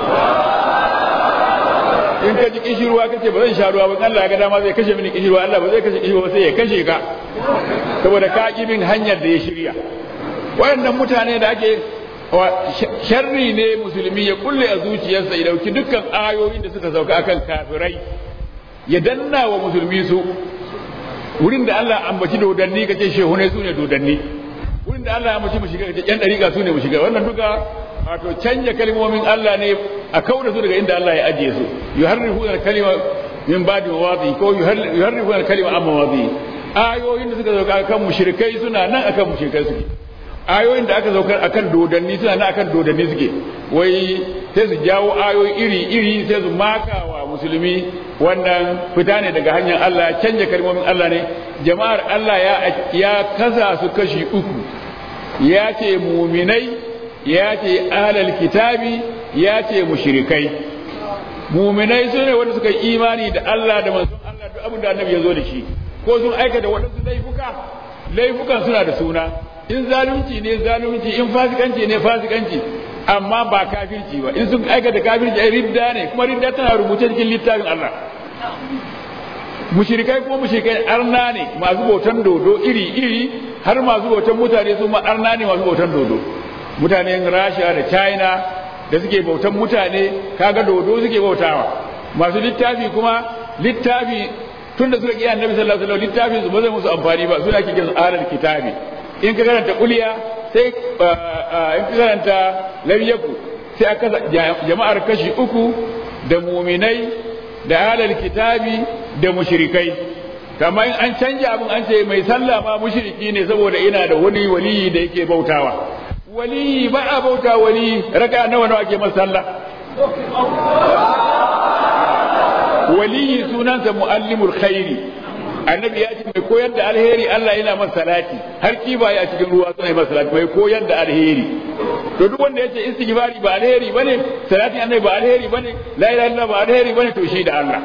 in ka ji kishirwa kace ba zan sha ruwa ba Allah ya ga dama zai kashe mini kishirwa Allah ba zai kashe kishirwa sai ya kashe ka saboda ka ki bin hanyar da ya shirya wayannan mutane da ake sharri ne musulmi ya kulle a zuciyarsa ya dauki dukkan ayoyin da suka sauka akan kafirai ya danna wa musulmi su wurin da Allah ambaci dodanni kace shehu ne su ne dodanni wurin da Allah ya mace mu shiga yan dariƙa su ne mu shiga wannan duka wato canja kalmomin Allah ne a kauda su daga inda Allah ya ajiye su yuharrifuna al-kalima min ba'di mawadi ko yuharrifuna al-kalima amma mawadi ayoyin da suka zauka akan mushrikai suna nan akan mushrikai suke ayoyin da aka zaukar akan dodanni suna nan akan dodanni suke wai sai su jawo ayoyi iri iri sai su makawa musulmi wannan fita ne daga hanyar Allah canja kalmomin Allah ne jama'ar Allah ya ya kasa su kashi uku ya ce muminai ya ce ahlul kitabi ya ce mushrikai muminai su ne wanda suka yi imani da Allah da manzon Allah duk abin da annabi ya zo da shi ko sun aikata waɗansu laifuka laifukan suna da suna in zalunci ne zalunci in fasikanci ne fasikanci amma ba kafirci ba in sun aikata kafirci ai ridda ne kuma ridda tana rubuce cikin littafin Allah mushrikai kuma mushrikai arna ne masu bautan dodo iri iri har masu bautan mutane su ma arna ne masu bautan dodo mutanen Rasha da China da suke bautan mutane kaga dodo suke bautawa masu littafi kuma littafi tunda suka kiyaye Annabi sallallahu alaihi wasallam littafin su ba zai musu amfani ba suna kiran ahlul kitabi in ka karanta kuliya sai in ka karanta lamyaku sai aka jama'ar kashi uku da muminai da ahlul kitabi da mushrikai kamar in an canja abin an ce mai sallah ma mushriki ne saboda ina da wani waliyi da yake bautawa waliyi ba a bauta waliyi raka nawa nawa ake masa sallah waliyi sunansa muallimul khairi annabi ya ce mai koyar da alheri Allah yana masa salati har kiba ya cikin ruwa suna masa salati mai koyar da alheri to duk wanda yace istighfari ba alheri bane salati annabi ba alheri bane la ilaha illallah ba alheri bane to shi da Allah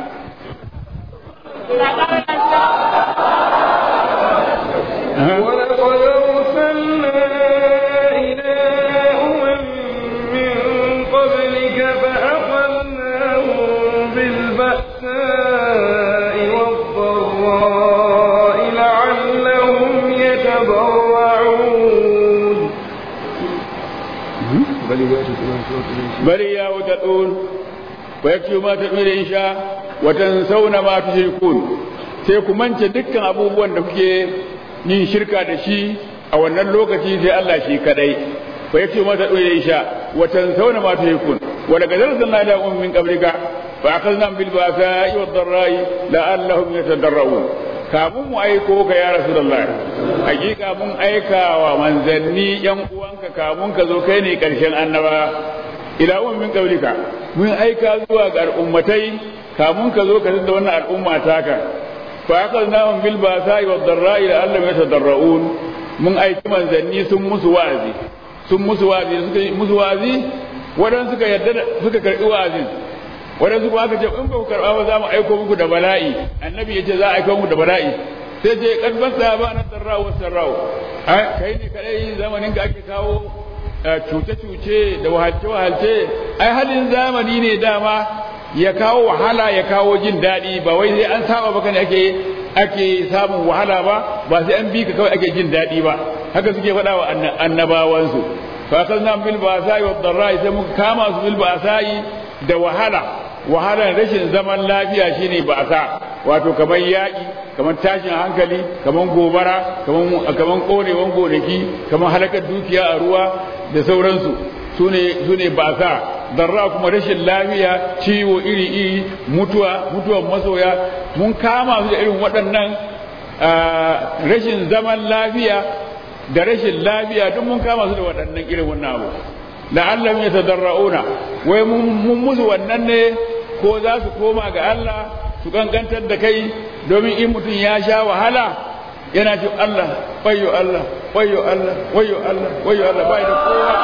ولقد أرسلنا إلى أمم من قبلك فأخذناهم بالبأساء والضراء لعلهم يتضرعون بل يا وتقول ويكتب ما تدمر إن شاء وتنسون ما تشركون sai ku mance dukkan abubuwan da kuke yin shirka da shi a wannan lokaci sai Allah shi kadai fa yake mata dole isha wa tansawna ma tuhikun wa laqad arsalna ila ummin min qablika fa akhadna bil ba'sa'i wad dharra'i la'allahum yatadarra'un kamun mu aiko ka ya rasulullah hakika mun aika wa manzanni yan uwanka kamun ka zo kai ne karshen annaba ila ummin min qablika mun aika zuwa ga al'ummatai kamun ka zo ka da wannan al'umma taka فأخذناهم بالباساء والضراء لعلهم يتضرعون من أي من زني ثم مسوازي ثم مسوازي مسوازي ودن suka yadda suka karbi wazin wadan su aka ce in ba ku karba ba za mu aiko muku da bala'i annabi yace za a aiko muku da bala'i sai ce kad basa ba na darra wa sarrau ai kai ne kadai zamanin ka ake kawo cuce cuce da wahalce wahalce ai halin zamani ne dama ya kawo wahala ya kawo jin daɗi ba wai sai an saba baka ne ake ake samun wahala ba ba sai an bi ka kawai ake jin daɗi ba haka suke faɗa wa annabawansu fa akhadna bil ba'sa'i wad dharra'i sai muka kama su bil ba'sa'i da wahala wahalar rashin zaman lafiya shine ba'sa wato kamar yaƙi kamar tashin hankali kamar gobara kamar kamar konewan gonaki kamar halakar dukiya a ruwa da sauransu sune sune ba'sa darra kuma rashin lafiya ciwo iri-iri mutuwa mutuwan masoya mun kama su da irin waɗannan rashin zaman lafiya da rashin lafiya duk mun kama su da waɗannan irin wannan abu la'allam yatadarrauna wai mun musu wannan ne ko za su koma ga Allah su kankantar da kai domin in mutum ya sha wahala yana ce Allah wayyo Allah wayyo Allah wayyo Allah wayyo Allah bai da kowa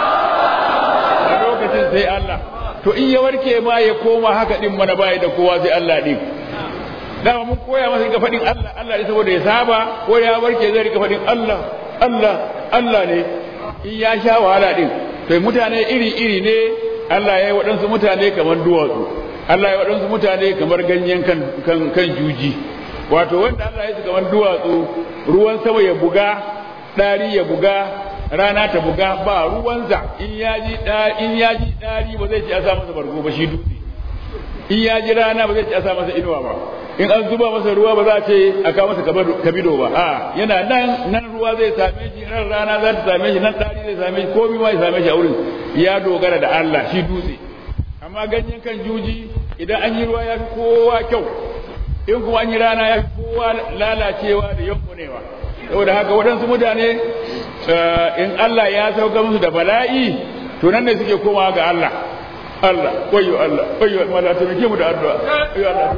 lokacin sai Allah to in ya warke ma ya koma haka din mana bai da kowa sai Allah din dama mun koya masa ga fadin Allah Allah ne saboda ya saba ko ya warke zai rika fadin Allah Allah Allah ne in ya sha wahala din to mutane iri iri ne Allah ya yi waɗansu mutane kamar duwatsu Allah ya yi waɗansu mutane kamar ganyen kan kan, kan juji wato wanda Allah ya yi kamar duwatsu ruwan sama ya buga ɗari ya buga rana ta buga ba ruwansa in ya ji in ya ji dari ba zai ci a sa masa bargo ba shi dutse in ya ji rana ba zai ci a sa masa inuwa ba in an zuba masa ruwa ba za a ce a kawo masa kabido ba a yana nan nan ruwa zai same shi nan rana za ta same shi nan dari zai same shi komai ma ya same shi a wurin ya dogara da Allah shi dutse amma ganyen kan juji idan an yi ruwa ya fi kowa kyau in kuma an yi rana ya fi kowa lalacewa da yankunewa saboda haka waɗansu mutane in Allah ya sauka musu da bala'i to nan ne suke komawa ga Allah Allah wayo Allah wayo Allah ta rike mu da addu'a wayo Allah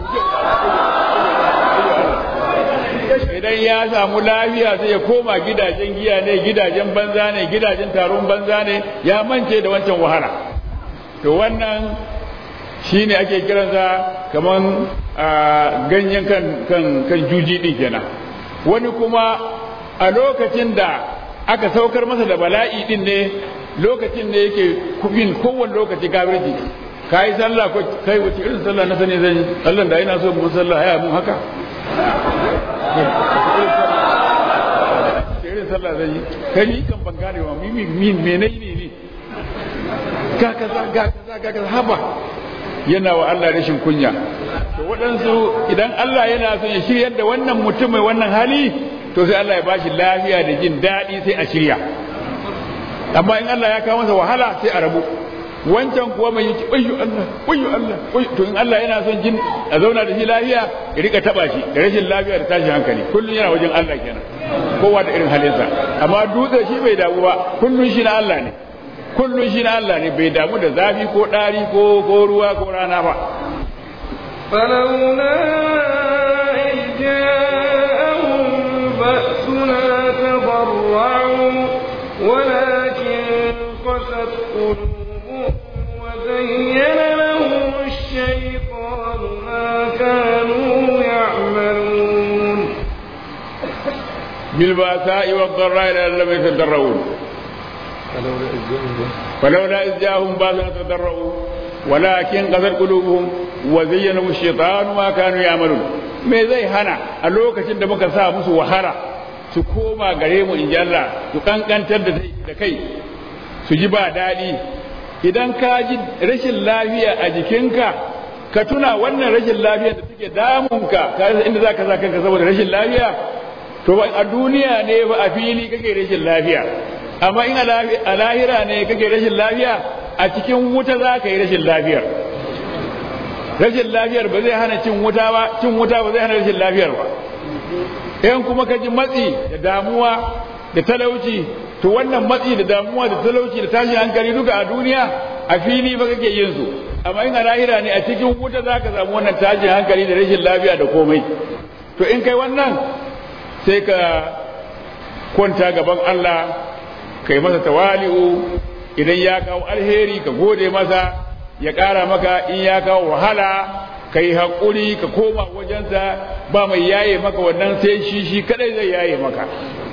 idan ya samu lafiya sai ya koma gidajen giya ne gidajen banza ne gidajen taron banza ne ya mance da wancan wahala to wannan shine ake kiransa kaman ganyen kan kan kan juji din kenan wani kuma a lokacin da aka saukar masa da bala'i din ne lokacin da yake kubin kowane lokaci kafirci kai sallah ko kai wace irin sallah na sani zan sallan da ina so mu sallah haya mun haka irin sallah zan yi kai ni kan ban gane wa mimi min menene ne ga kaza ga kaza ga kaza haba yana wa Allah rashin kunya to waɗansu idan Allah yana son ya shiryar da wannan mutum mai wannan hali to sai Allah ya bashi lafiya da jin daɗi sai a shirya amma in Allah ya kawo masa wahala sai a rabu wancan kuwa mai yake ayyu Allah ayyu Allah to in Allah yana son jin a zauna da shi lafiya ya rika taba shi da rashin lafiya da tashin hankali kullun yana wajen Allah kenan kowa da irin halinsa amma dutse shi bai damu ba kullun shi na Allah ne kullun shi na Allah ne bai damu da zafi ko dari ko ko ruwa ko rana ba فلولا إذ جاءهم بأسنا تضرعوا ولكن قست قلوبهم وزين لهم الشيطان ما كانوا يعملون بالبأساء والضراء لعلهم يتضرعون فلولا إذ جاءهم بأسنا تضرعوا ولكن قست قلوبهم وزين لهم الشيطان ما كانوا يعملون me zai hana a lokacin da muka sa musu wahala su koma gare mu in Allah su kankantar da kai su ji ba daɗi idan ka ji rashin lafiya a jikinka ka tuna wannan rashin lafiya da take damunka ka rasa inda zaka sa kanka saboda rashin lafiya to a duniya ne ba a fili kake rashin lafiya amma in a lahira ne kake rashin lafiya a cikin wuta za ka yi rashin lafiyar rashin lafiyar ba zai hana cin wuta ba cin wuta ba zai hana rashin lafiyar ba in kuma ka ji matsi da damuwa da talauci to wannan matsi da damuwa da talauci da tashin hankali duka a duniya a fili ba kake yin su amma in a lahira ne a cikin wuta za ka samu wannan tashin hankali da rashin lafiya da komai to in kai wannan sai ka kwanta gaban Allah kai masa tawali'u idan ya kawo alheri ka gode masa ya ƙara maka in ya kawo wahala ka yi haƙuri ka koma wajensa ba mai yaye maka wannan sai shi shi kadai zai yaye maka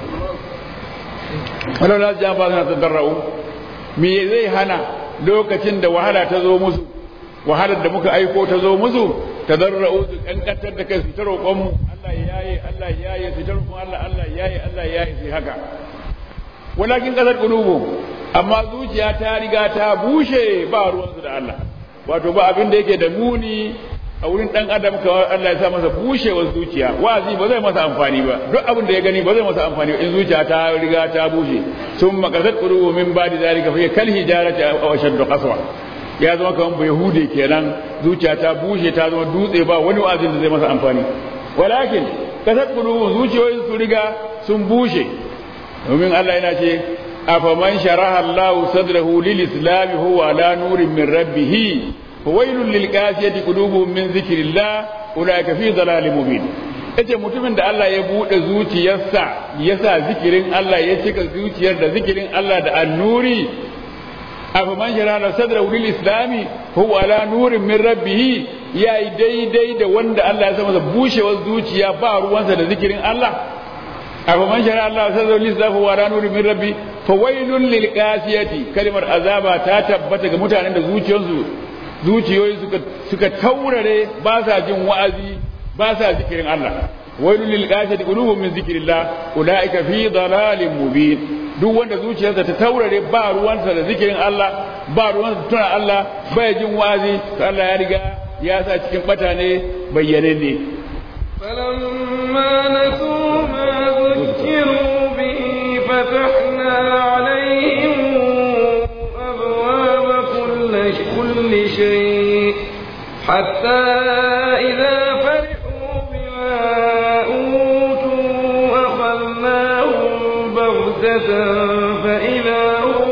wadda za su jan ba suna tadarra'u me zai hana lokacin da wahala ta zo musu wahalar da muka aiko ta zo musu tadarra'u su kankantar da kai su ta roƙonmu Allah ya yaye Allah ya yaye su ta roƙon Allah Allah ya yaye Allah ya yaye su haka walakin kasar qulubu amma zuciya ta riga ta bushe ba ruwansu da Allah wato ba abin da yake da muni a wurin dan adam kawai Allah ya sa masa bushewar zuciya wazi ba zai masa amfani ba duk abin da ya gani ba zai masa amfani ba in zuciya ta riga ta bushe summa kasat qulubu min ba'di zalika fa kal hijarati aw ashaddu qaswa ya zama kaman yahude kenan zuciya ta bushe ta zama dutse ba wani wazin da zai masa amfani walakin kasat qulubu zuciyoyin su riga sun bushe domin Allah yana ce afaman sharaha Allah sadrahu lil islam huwa ala nurin min rabbih fawailul lil qasiyati qulubuhum min zikrillah ulaika fi dhalalin mubin yace mutumin da Allah ya bude zuciyarsa yasa zikirin Allah ya cika zuciyar da zikirin Allah da annuri afaman sharaha sadrahu lil islam huwa ala nurin min rabbih yayi daidai da wanda Allah ya sa masa bushewar zuciya ba ruwansa da zikirin Allah afaman sharaha Allah sadrahu lil islam huwa ala nurin min rabbih fawailun lil qasiyati kalimar azaba ta tabbata ga mutanen da zuciyoyinsu zuciyoyi suka suka taurare ba sa jin wa'azi ba sa zikirin Allah wailun lil qasiyati qulubuhum min zikrillah ulaika fi dalalin mubin duk wanda zuciyarsa ta taurare ba ruwansa da zikirin Allah ba ruwansa da tuna Allah ba jin wa'azi to Allah ya riga ya sa cikin bata ne bayyane ne falamma nasu ma zukiru bihi fatahna alaihim abwaaba kulli kulli shay hatta idha farihu bima utu akhadnahum baghtatan fa idha hum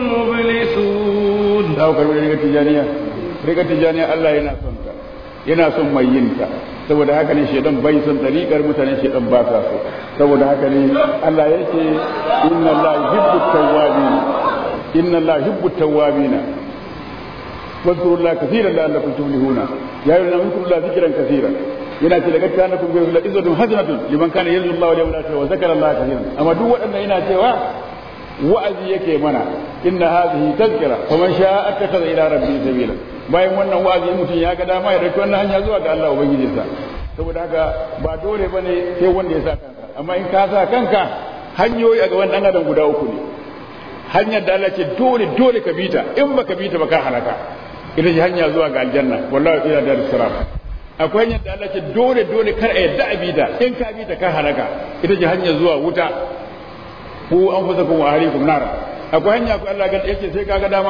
mublisun dawo karbi daga tijaniya daga tijaniya Allah yana son ka yana son mai yin ta saboda haka ne shedan bai son tariƙar mutane shedan ba sa so saboda haka ne Allah yake inna Allah yuhibbu tawwabin inna Allah yuhibbu tawwabin wadhkuru Allah kaseeran la'allakum tuflihuna ya ayyuhallazina amanu la dhikran kaseeran yana ce daga kana kun ga izzatun hasanatun liman kana yarju Allah wal yawmil akhir wa zakara Allah kaseeran amma duk waɗannan yana cewa wa'azi yake mana inna hadhihi tazkira faman sha'a attakhadha ila rabbihi sabila bayan wannan wa'azi mutum ya ga dama ya dauki wannan hanya zuwa ga Allah ubangijinsa saboda haka ba dole bane sai wanda ya sa kanka amma in ka sa kanka hanyoyi a gaban dan adam guda uku ne hanyar da Allah ce dole dole ka bita in baka bita baka halaka ita ce hanya zuwa ga aljanna wallahi ila dar sirat akwai hanyar da Allah ce dole dole kar a yadda a bita in ka bita ka halaka ita ce hanyar zuwa wuta ku an fusa kun wa ahlikum nar akwai hanya ku Allah ga yace sai kaga dama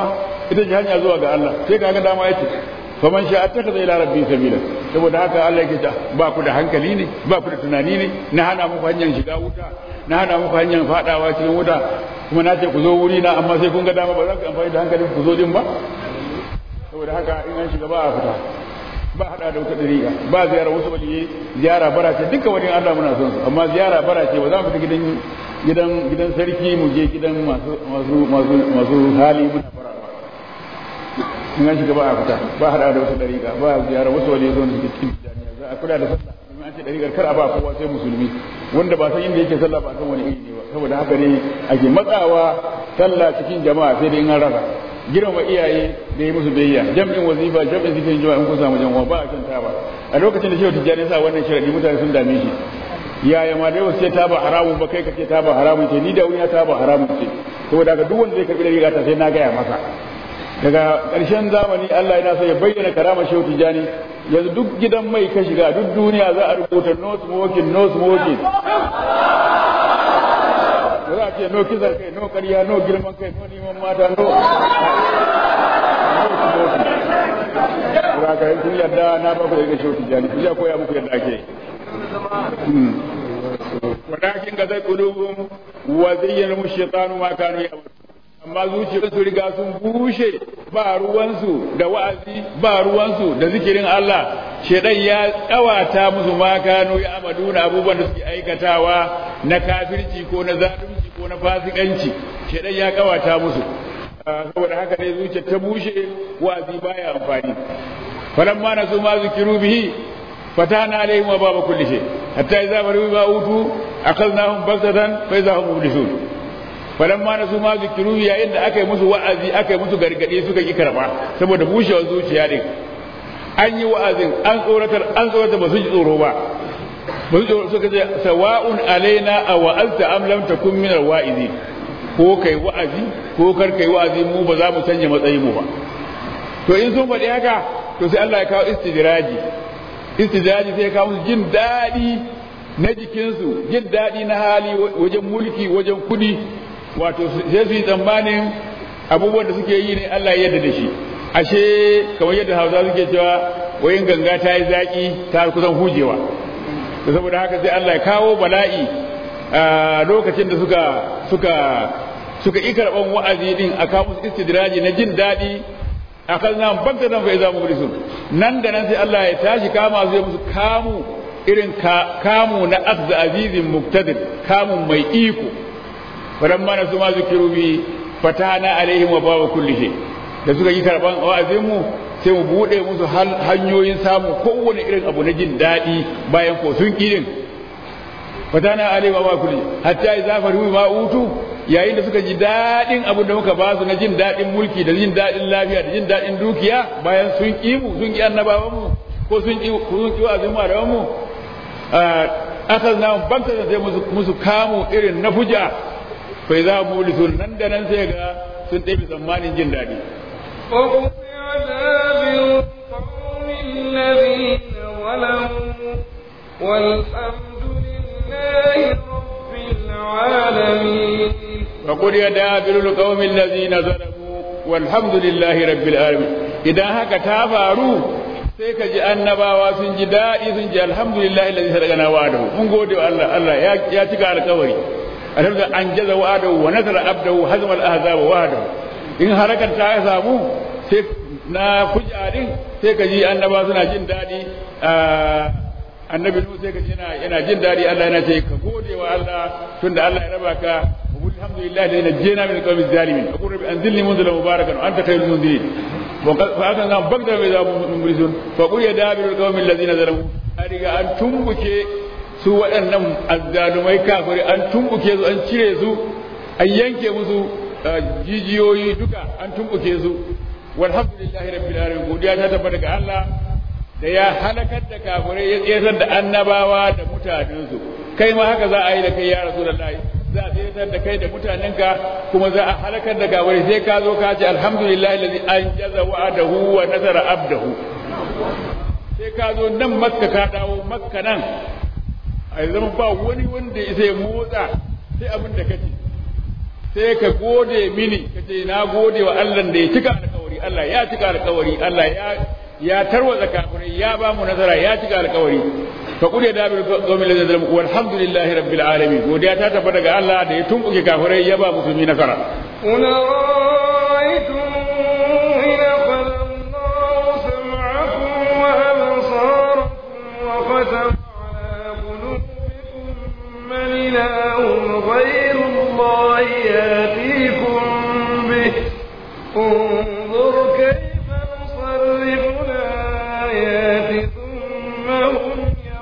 ita ce hanya zuwa ga Allah sai kaga dama yake faman sha attakhadha ila rabbi sabila saboda haka Allah yake ta ba ku da hankali ne ba ku da tunani ne na hana muku hanyar shiga wuta na hana muku hanyar fadawa cikin wuta kuma na ce ku zo wuri na amma sai kun ga dama ba za ku amfani da hankalin ku zo din ba saboda haka in an shiga ba a fita ba hada da wata dariƙa ba ziyara wasu waliyai ziyara bara ce duka wani Allah muna son su amma ziyara bara ce ba za mu fita gidan gidan gidan sarki mu je gidan masu masu masu masu hali muna bara ba in an shiga ba a fita ba hada da wata dariƙa ba ziyara wasu waliyai zo ne cikin jami'a za a kula da sallah in an ce dariƙar kar a ba kowa sai musulmi wanda ba san inda yake sallah ba san wani iri ne ba saboda haka ne ake matsawa sallah cikin jama'a sai dai in an raba girma iyaye da yi musu biyayya jam'in wazifa jam'in zikirin jama'a in kun samu jama'a ba a kan taba a lokacin da shehu tijjani sa wannan sharadi mutane sun dame shi yaya ma dai wasu ce taba haramun ba kai ka ce taba haramun ce ni da wani ya taba haramun ce saboda haka duk wanda zai karbi da riga ta sai na gaya masa daga ƙarshen zamani Allah yana so ya bayyana karamar shehu tijjani yanzu duk gidan mai ka shiga duk duniya za a rubuta no smoking no smoking za a ce no kisan kai no ƙarya no girman kai no neman mata no Raka kun yadda na ba ku da yake shauki jani ku ya koya muku yadda ake walakin ga zai qulubum wa zayyana shaytanu ma kanu ya'malun amma zuciyar su riga sun bushe ba ruwansu da wa'azi ba ruwansu da zikirin Allah shedan ya tsawata musu ma kanu ya'maluna abubuwan da suke aikatawa na kafirci ko na zalunci ko na fasikanci shedan ya kawata musu saboda haka ne zuciyar ta bushe wa'azi baya amfani falamma nasu ma zikiru bihi fatana alaihim wa baba kulli shay hatta idza bari'u ma utu akhadnahum baghtatan fa idza hum mublisun falamma nasu ma zikiru yayin da aka yi musu wa'azi aka yi musu gargadi suka ki karba saboda bushewar zuciya din an yi wa'azin an tsoratar an tsoratar ba su ji tsoro ba ba su tsoro suka ce sawa'un alaina aw wa'azta am lam takun min al-wa'izin ko kai wa'azi ko kar kai wa'azi mu ba za mu canja matsayin mu ba to in sun faɗi haka to sai Allah ya kawo istidraji istidraji sai ya kawo musu jin daɗi na jikinsu jin daɗi na hali wajen mulki wajen kudi wato sai su yi tsammanin abubuwan da suke yi ne Allah ya yarda da shi ashe kamar yadda Hausa suke cewa wayin ganga ta yi zaki ta kusan hujewa to saboda haka sai Allah ya kawo bala'i a lokacin da suka suka suka yi karɓan wa'azi din a kawo musu istidraji na jin daɗi a kan nan bakta nan fa iza mublisun nan da nan sai Allah ya tashi kama su ya musu kamu irin kamu na akza azizin muqtadir kamun mai iko falamma nasu ma zikiru bi fatana alaihim wa bawa kulli shay da suka yi karɓan wa'azin mu sai mu bude musu hanyoyin samu kowane irin abu na jin daɗi bayan ko sun kirin fatana alaihi wa kulli hatta idza faru ma utu yayin da suka ji dadin abin da muka ba su na jin dadin mulki da jin dadin lafiya da jin dadin dukiya bayan sun ki mu sun ki annabawan mu ko sun ki sun ki wazin mu da mu akhadna banta da sai musu musu kamu irin na fuja fa idza mulisun nan da nan sai ga sun tafi tsammanin jin dadi وقل يا دابر القوم الذين ظلموا والحمد لله رب العالمين idan haka ta faru sai ka ji annabawa sun ji daɗi sun ji alhamdulillahi alladhi sadaqana wa'adahu mun gode wa Allah Allah ya ya cika alƙawari alhamdulillah an jaza wa'adahu wa nasara abdahu hazama al-ahzaba wa'adahu in harakan ta samu sai na kujarin sai ka ji annabawa suna jin daɗi annabi nu sai ka ji yana yana jin daɗi Allah yana ce ka gode wa Allah tunda Allah ya raba ka alhamdulillah alladhi najjana min al-qawmi adh-dhalimin aqul rabbi anzilni munzila mubarakan wa anta khayrul munzilin فأخذنا بغدا بإذا مبلسون فقل يا دابر القوم الذين ظلموا أرجع أن تنبكي سوى أنهم الظالمين كافر أن تنبكي أن تشيروا أن ينكبوا jijiyoyi duka an tumbuke su walhamdulillahi rabbil alamin godiya ta tabbata ga Allah da ya halakar da kafirai ya tsayar da annabawa da mutanensu kai ma haka za a yi da kai ya rasulullahi za a tsayar da kai da mutanenka kuma za a halakar da kafirai sai ka zo ka ce alhamdulillahi allazi anjaza wa'adahu wa nasara abdahu sai ka zo nan makka ka dawo makka nan a zama ba wani wanda ya sai motsa sai abin da kace sai ka gode mini kace na gode wa Allah da ya cika alƙawari alƙawari Allah ya cika alƙawari Allah ya ya tarwatsa kafirai ya ba mu nasara ya cika alƙawari fa qul ya dabil qawmil ladzina zalamu walhamdulillahi rabbil alamin godiya ta tafi daga Allah da ya tumbuke kafirai ya ba musulmi nasara إله غير الله يأتيكم به انظر كيف نصرف الآيات ثم هم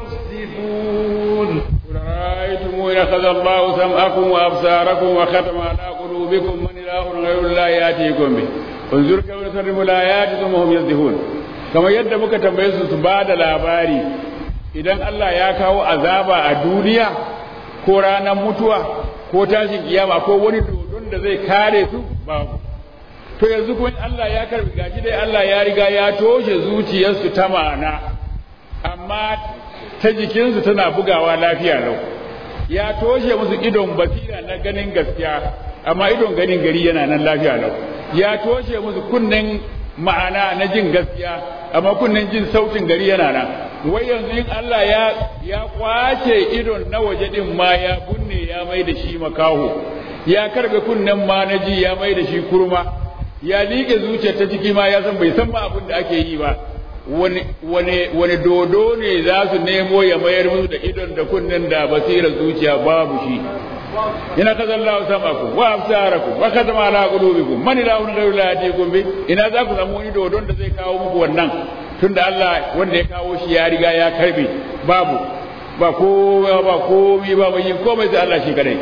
يصدفون قل رأيتم إن أخذ الله سمعكم وأبصاركم وختم على قلوبكم من إله غير الله يأتيكم به انظر كيف نصرف الآيات ثم هم يصدفون kamar yadda muka tambaye su su ba da labari idan Allah ya kawo azaba a duniya ko ranar mutuwa ko tashin kiyama ko wani dodon da zai kare su babu to yanzu kun Allah ya karbi gashi dai Allah ya riga ya toshe zuciyarsu ta ma'ana amma ta jikinsu tana bugawa lafiya lau ya toshe musu idon basira na ganin gaskiya amma idon ganin gari yana nan lafiya lau ya toshe musu kunnen ma'ana na jin gaskiya amma kunnen jin sautin gari yana nan wai yanzu in Allah ya ya kwace idon na waje din ma ya bunne ya mai da shi makaho ya karbe kunnen ma na ji ya mai da shi kurma ya liƙe zuciyar ta ciki ma ya san bai san ba abin da ake yi ba wani wani wani dodo ne za su nemo ya mayar musu da idon da kunnen da basirar zuciya babu shi ina kazallahu samakum wa absarakum wa katama ala qulubikum man ilahun ghayru la yatikum bi ina za ku samu wani dodon da zai kawo muku wannan tunda Allah wanda ya kawo shi ya riga ya karbe babu ba ko ba komai ba mai komai sai Allah shi kadai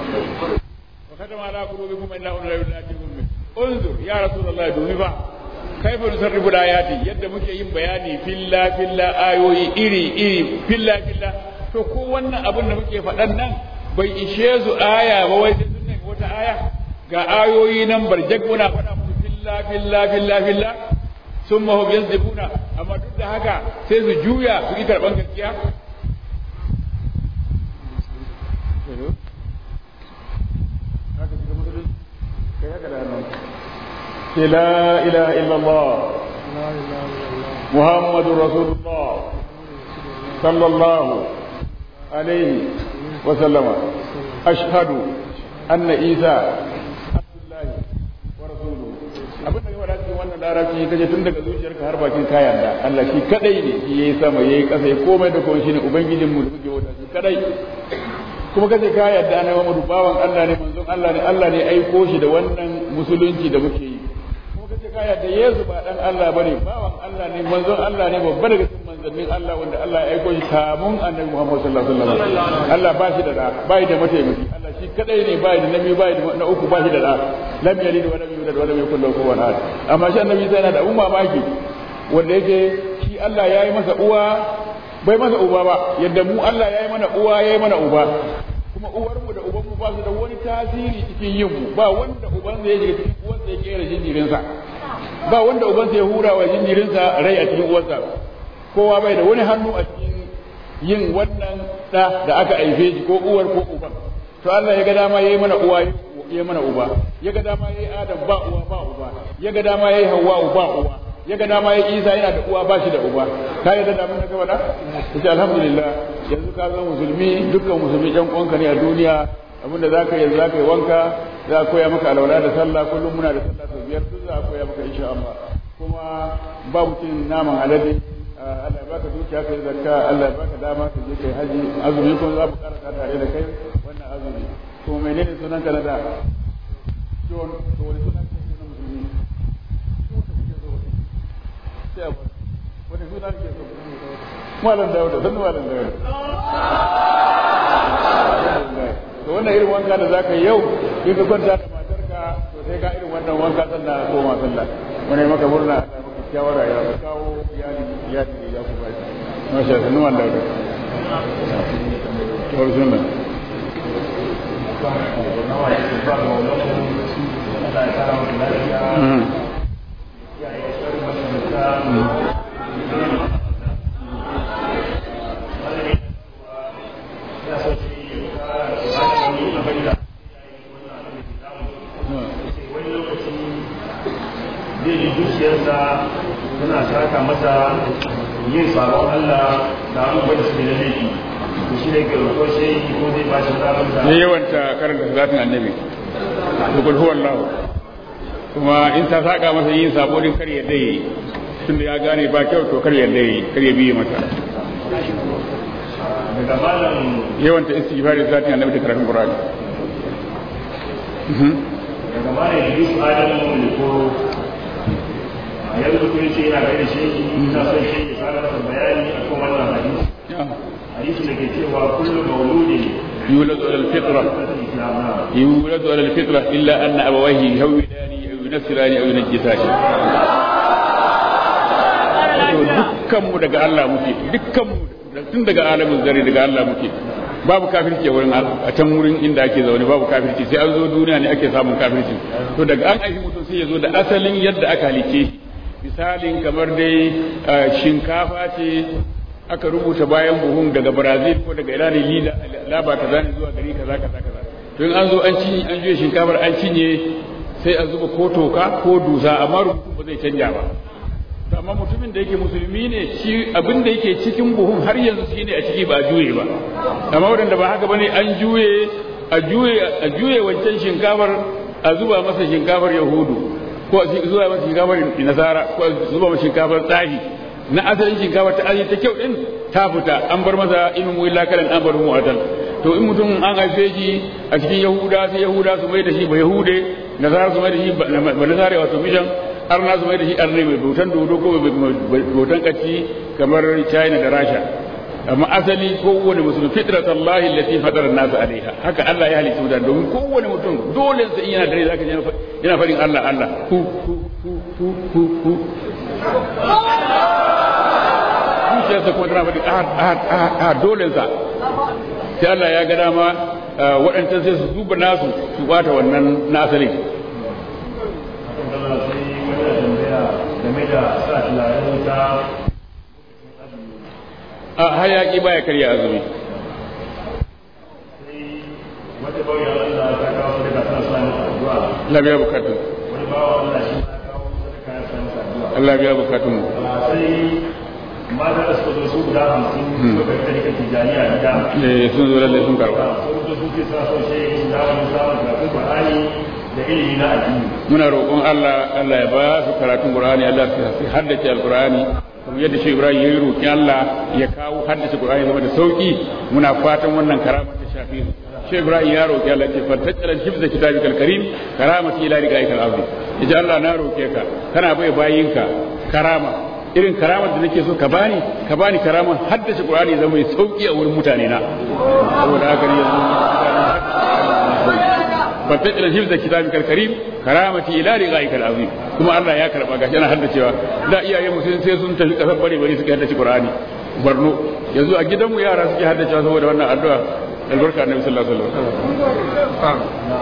wa katama ala qulubikum man ilahun ghayru la yatikum bi unzur ya rasulullahi dumi ba kaifa nusarrifu ayati yadda muke yin bayani filla filla ayoyi iri iri filla filla to ko wannan abin da muke faɗan nan bai ishe su aya ba wai sai sun wata aya ga ayoyi nan barjak muna faɗa musu filla filla filla filla sun mahu yazdibuna amma duk da haka sai su juya su yi karɓan gaskiya لا إله إلا الله محمد رسول الله صلى الله عليه وسلم أشهد أن عيسى عبد الله ورسوله abin da gaba da cikin wannan larabci kaje tun daga zuciyarka har bakin kayan da Allah shi kadai ne shi yayi sama yayi kasa yayi komai da komai shine ubangijin mu da muke wata shi kadai kuma kaje ka yarda annabi Muhammadu bawan Allah ne manzon Allah ne Allah ne aiko shi da wannan musulunci da muke yi kuma kaje ka yarda Yesu ba dan Allah bane bawan Allah ne manzon Allah ne babba daga cikin manzannin Allah wanda Allah ya aiko shi kamun annabi Muhammad sallallahu alaihi wasallam Allah ba shi da da ba shi da mataimaki Allah shi kadai ne ba shi da nabi ba shi da na uku ba shi da da lam yalid wa lam yulad wa lam yakul lahu kufuwan ahad amma shi annabi sai yana da umma maki wanda yake shi Allah ya yi masa uwa bai masa uba ba yadda mu Allah ya yi mana uwa ya yi mana uba kuma uwarmu da ubanmu ba su da wani tasiri cikin yin mu ba wanda ubansa ya shiga cikin uwarsa ya kera jinjirinsa ba wanda ubansa ya hura wa jinjirinsa rai a cikin uwarsa kowa bai da wani hannu a cikin yin wannan da da aka haife shi ko uwar ko uban to Allah ya ga dama yayi mana uwa ya mana uba ya ga dama yayi Adam ba uwa ba uba ya ga dama yayi Hawwa ba uwa ya ga dama yayi Isa yana da uwa ba shi da uba ka yarda da mun ka faɗa sai alhamdulillah yanzu ka zama musulmi dukkan musulmi ɗan uwanka ne a duniya abinda zaka yi zaka yi wanka za a koya maka alwala da sallah kullum muna da sallah sau biyar duk za a koya maka insha Allah kuma ba mutum naman alade Allah ya baka dukiya kai zakka Allah ya baka dama ka je kai haji azumi kuma za mu karanta tare da kai wannan azumi to menene sunan ka na da John to wani sunan ka na musulmi sai abu wani sunan ke so malam Dawuda san malam Dawuda to wannan irin wanka da zaka yi yau in ka kwanta da matarka to sai ka irin wannan wanka sannan koma sallah muna yi maka murna shawara ya kawo iyali iyali da ya ku ba shi masha Allah nuwan da to sunna zai ji zuciyarsa tana saka masa yin sabon Allah da abubuwan da suke da laifi to shi ne ke roƙo shi ko zai ba shi sabon da ne yawanta karanta salatin annabi to kul huwallahu kuma in ta saka masa yin sabo din kar ya dai tunda ya gane ba kyau to kar ya dai kar ya biye mata daga malam yawanta istighfar da salatin annabi da karatun qur'ani daga malam Idris Adamu ne ko yanzu kun ce yana gaida shi ina son shi ya fara masa bayani akan wannan hadisi hadisi da ke cewa kullu mauludin يولد على الفطرة يولد على الفطرة إلا أن أبويه يهوداني أو ينصراني أو ينجساني dukkanmu daga Allah muke dukkanmu tun daga alamin zare daga Allah muke babu kafirci a wurin a can wurin inda ake zaune babu kafirci sai an zo duniya ne ake samun kafirci to daga an aiki mutum sai ya zo da asalin yadda aka halice misalin kamar dai shinkafa ce aka rubuta bayan buhun daga Brazil ko daga Iran lila laba kaza ne zuwa gari kaza kaza kaza to in an zo an cinye an juye shinkafar an cinye sai a zuba ko toka ko dusa amma rubutu ba zai canja ba amma mutumin da yake musulmi ne shi abin da yake cikin buhun har yanzu shine a ciki ba juye ba amma wanda ba haka bane an juye a juye a juye wancan shinkafar a zuba masa shinkafar yahudu ko a zuba masa shinkafar nasara ko a zuba masa shinkafar tsahi na asalin shinkafar ta aji ta kyau din ta fita an bar masa ilmin willa kalan an bar mu adal to in mutum an haife shi a cikin yahuda sai yahuda su mai da shi ba yahude nasara su mai da shi ba nasara wato mishan har na su mai da shi arne mai bautan dodo ko bautan kacci kamar China da Rasha amma asali kowane musulmi fitrat Allah allati fatara an-nas alaiha haka Allah ya halitta da domin kowane mutum dole sai yana dare zaka yana faɗin Allah Allah hu hu hu hu hu zuciyarsa kuma tana faɗi a dole sa sai Allah ya ga dama waɗancan sai su duba nasu su bata wannan na asali a hayaki baya karya azumi wata bauya Allah ta kawo daga sana sana addu'a Allah biya bukatun wani bawa Allah shi ma kawo sadaka ya sana addu'a Allah biya bukatun sai mata da suka zo su guda hamsin suka kai da tijaniya gida eh sun zo lalle sun karba sun zo su ce sa so shi su da wani samun karatun Qur'ani da ilimi na addini muna roƙon Allah Allah ya ba su karatun Qur'ani Allah ya haddace al-Qur'ani kuma yadda shi Ibrahim ya roƙi Allah ya kawo haddace Qur'ani zama da sauki muna fatan wannan karama ta shafi shi Ibrahim ya roƙi Allah ce fatajjal hifza kitabikal karim karamati ila riqaikal ardi yaji Allah na roƙe ka kana bai bayinka karama irin karamar da nake so ka bani ka bani karamar haddace Qur'ani zama mai sauki a wurin mutane na saboda haka ne yanzu fatajjal hifza kitabikal karim karamati ila riqaikal ardi kuma Allah ya karba gashi ana haddacewa da iyaye mu sai sun tafi kasar bare bare suka haddace Qur'ani Borno yanzu a gidanmu yara suke haddacewa saboda wannan addu'a albarka annabi sallallahu alaihi wasallam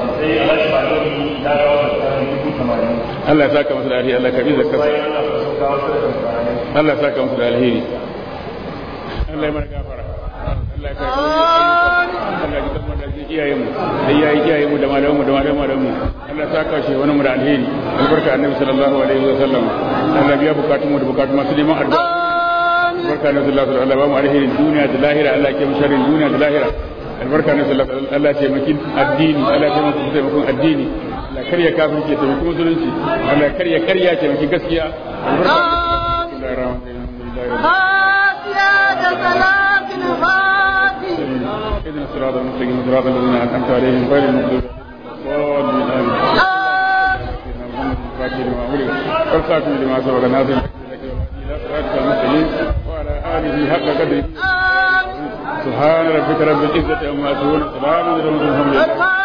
Allah ya saka masa da alheri Allah ya karbi zakka Allah ya saka masa da alheri Allah ya mana gafara Allah ya karbi Allah ya gidan mu da iyayen mu da iyayen iyayen mu da malaman mu da malaman mu Allah ya saka shi wani mu da alheri albarka annabi sallallahu alaihi wasallam Allah biya bukatun mu da bukatun masu neman addu'a albarka annabi sallallahu alaihi wasallam ba mu alherin duniya da lahira Allah ya kiyaye sharrin duniya da lahira albarka ne sallallahu alaihi wasallam Allah ya taimaki addini Allah ya taimaki taimakon addini Allah karya kafirci ya taimaki musulunci Allah karya karya ya taimaki gaskiya albarka اهدنا الصراط المستقيم صراط الذين انعمت عليهم غير المغضوب عليهم ولا الضالين والخاتم لما سبق ناصر الى صراطك المستقيم وعلى اله حق قدره سبحان ربك رب العزة عما يصفون سلام على المرسلين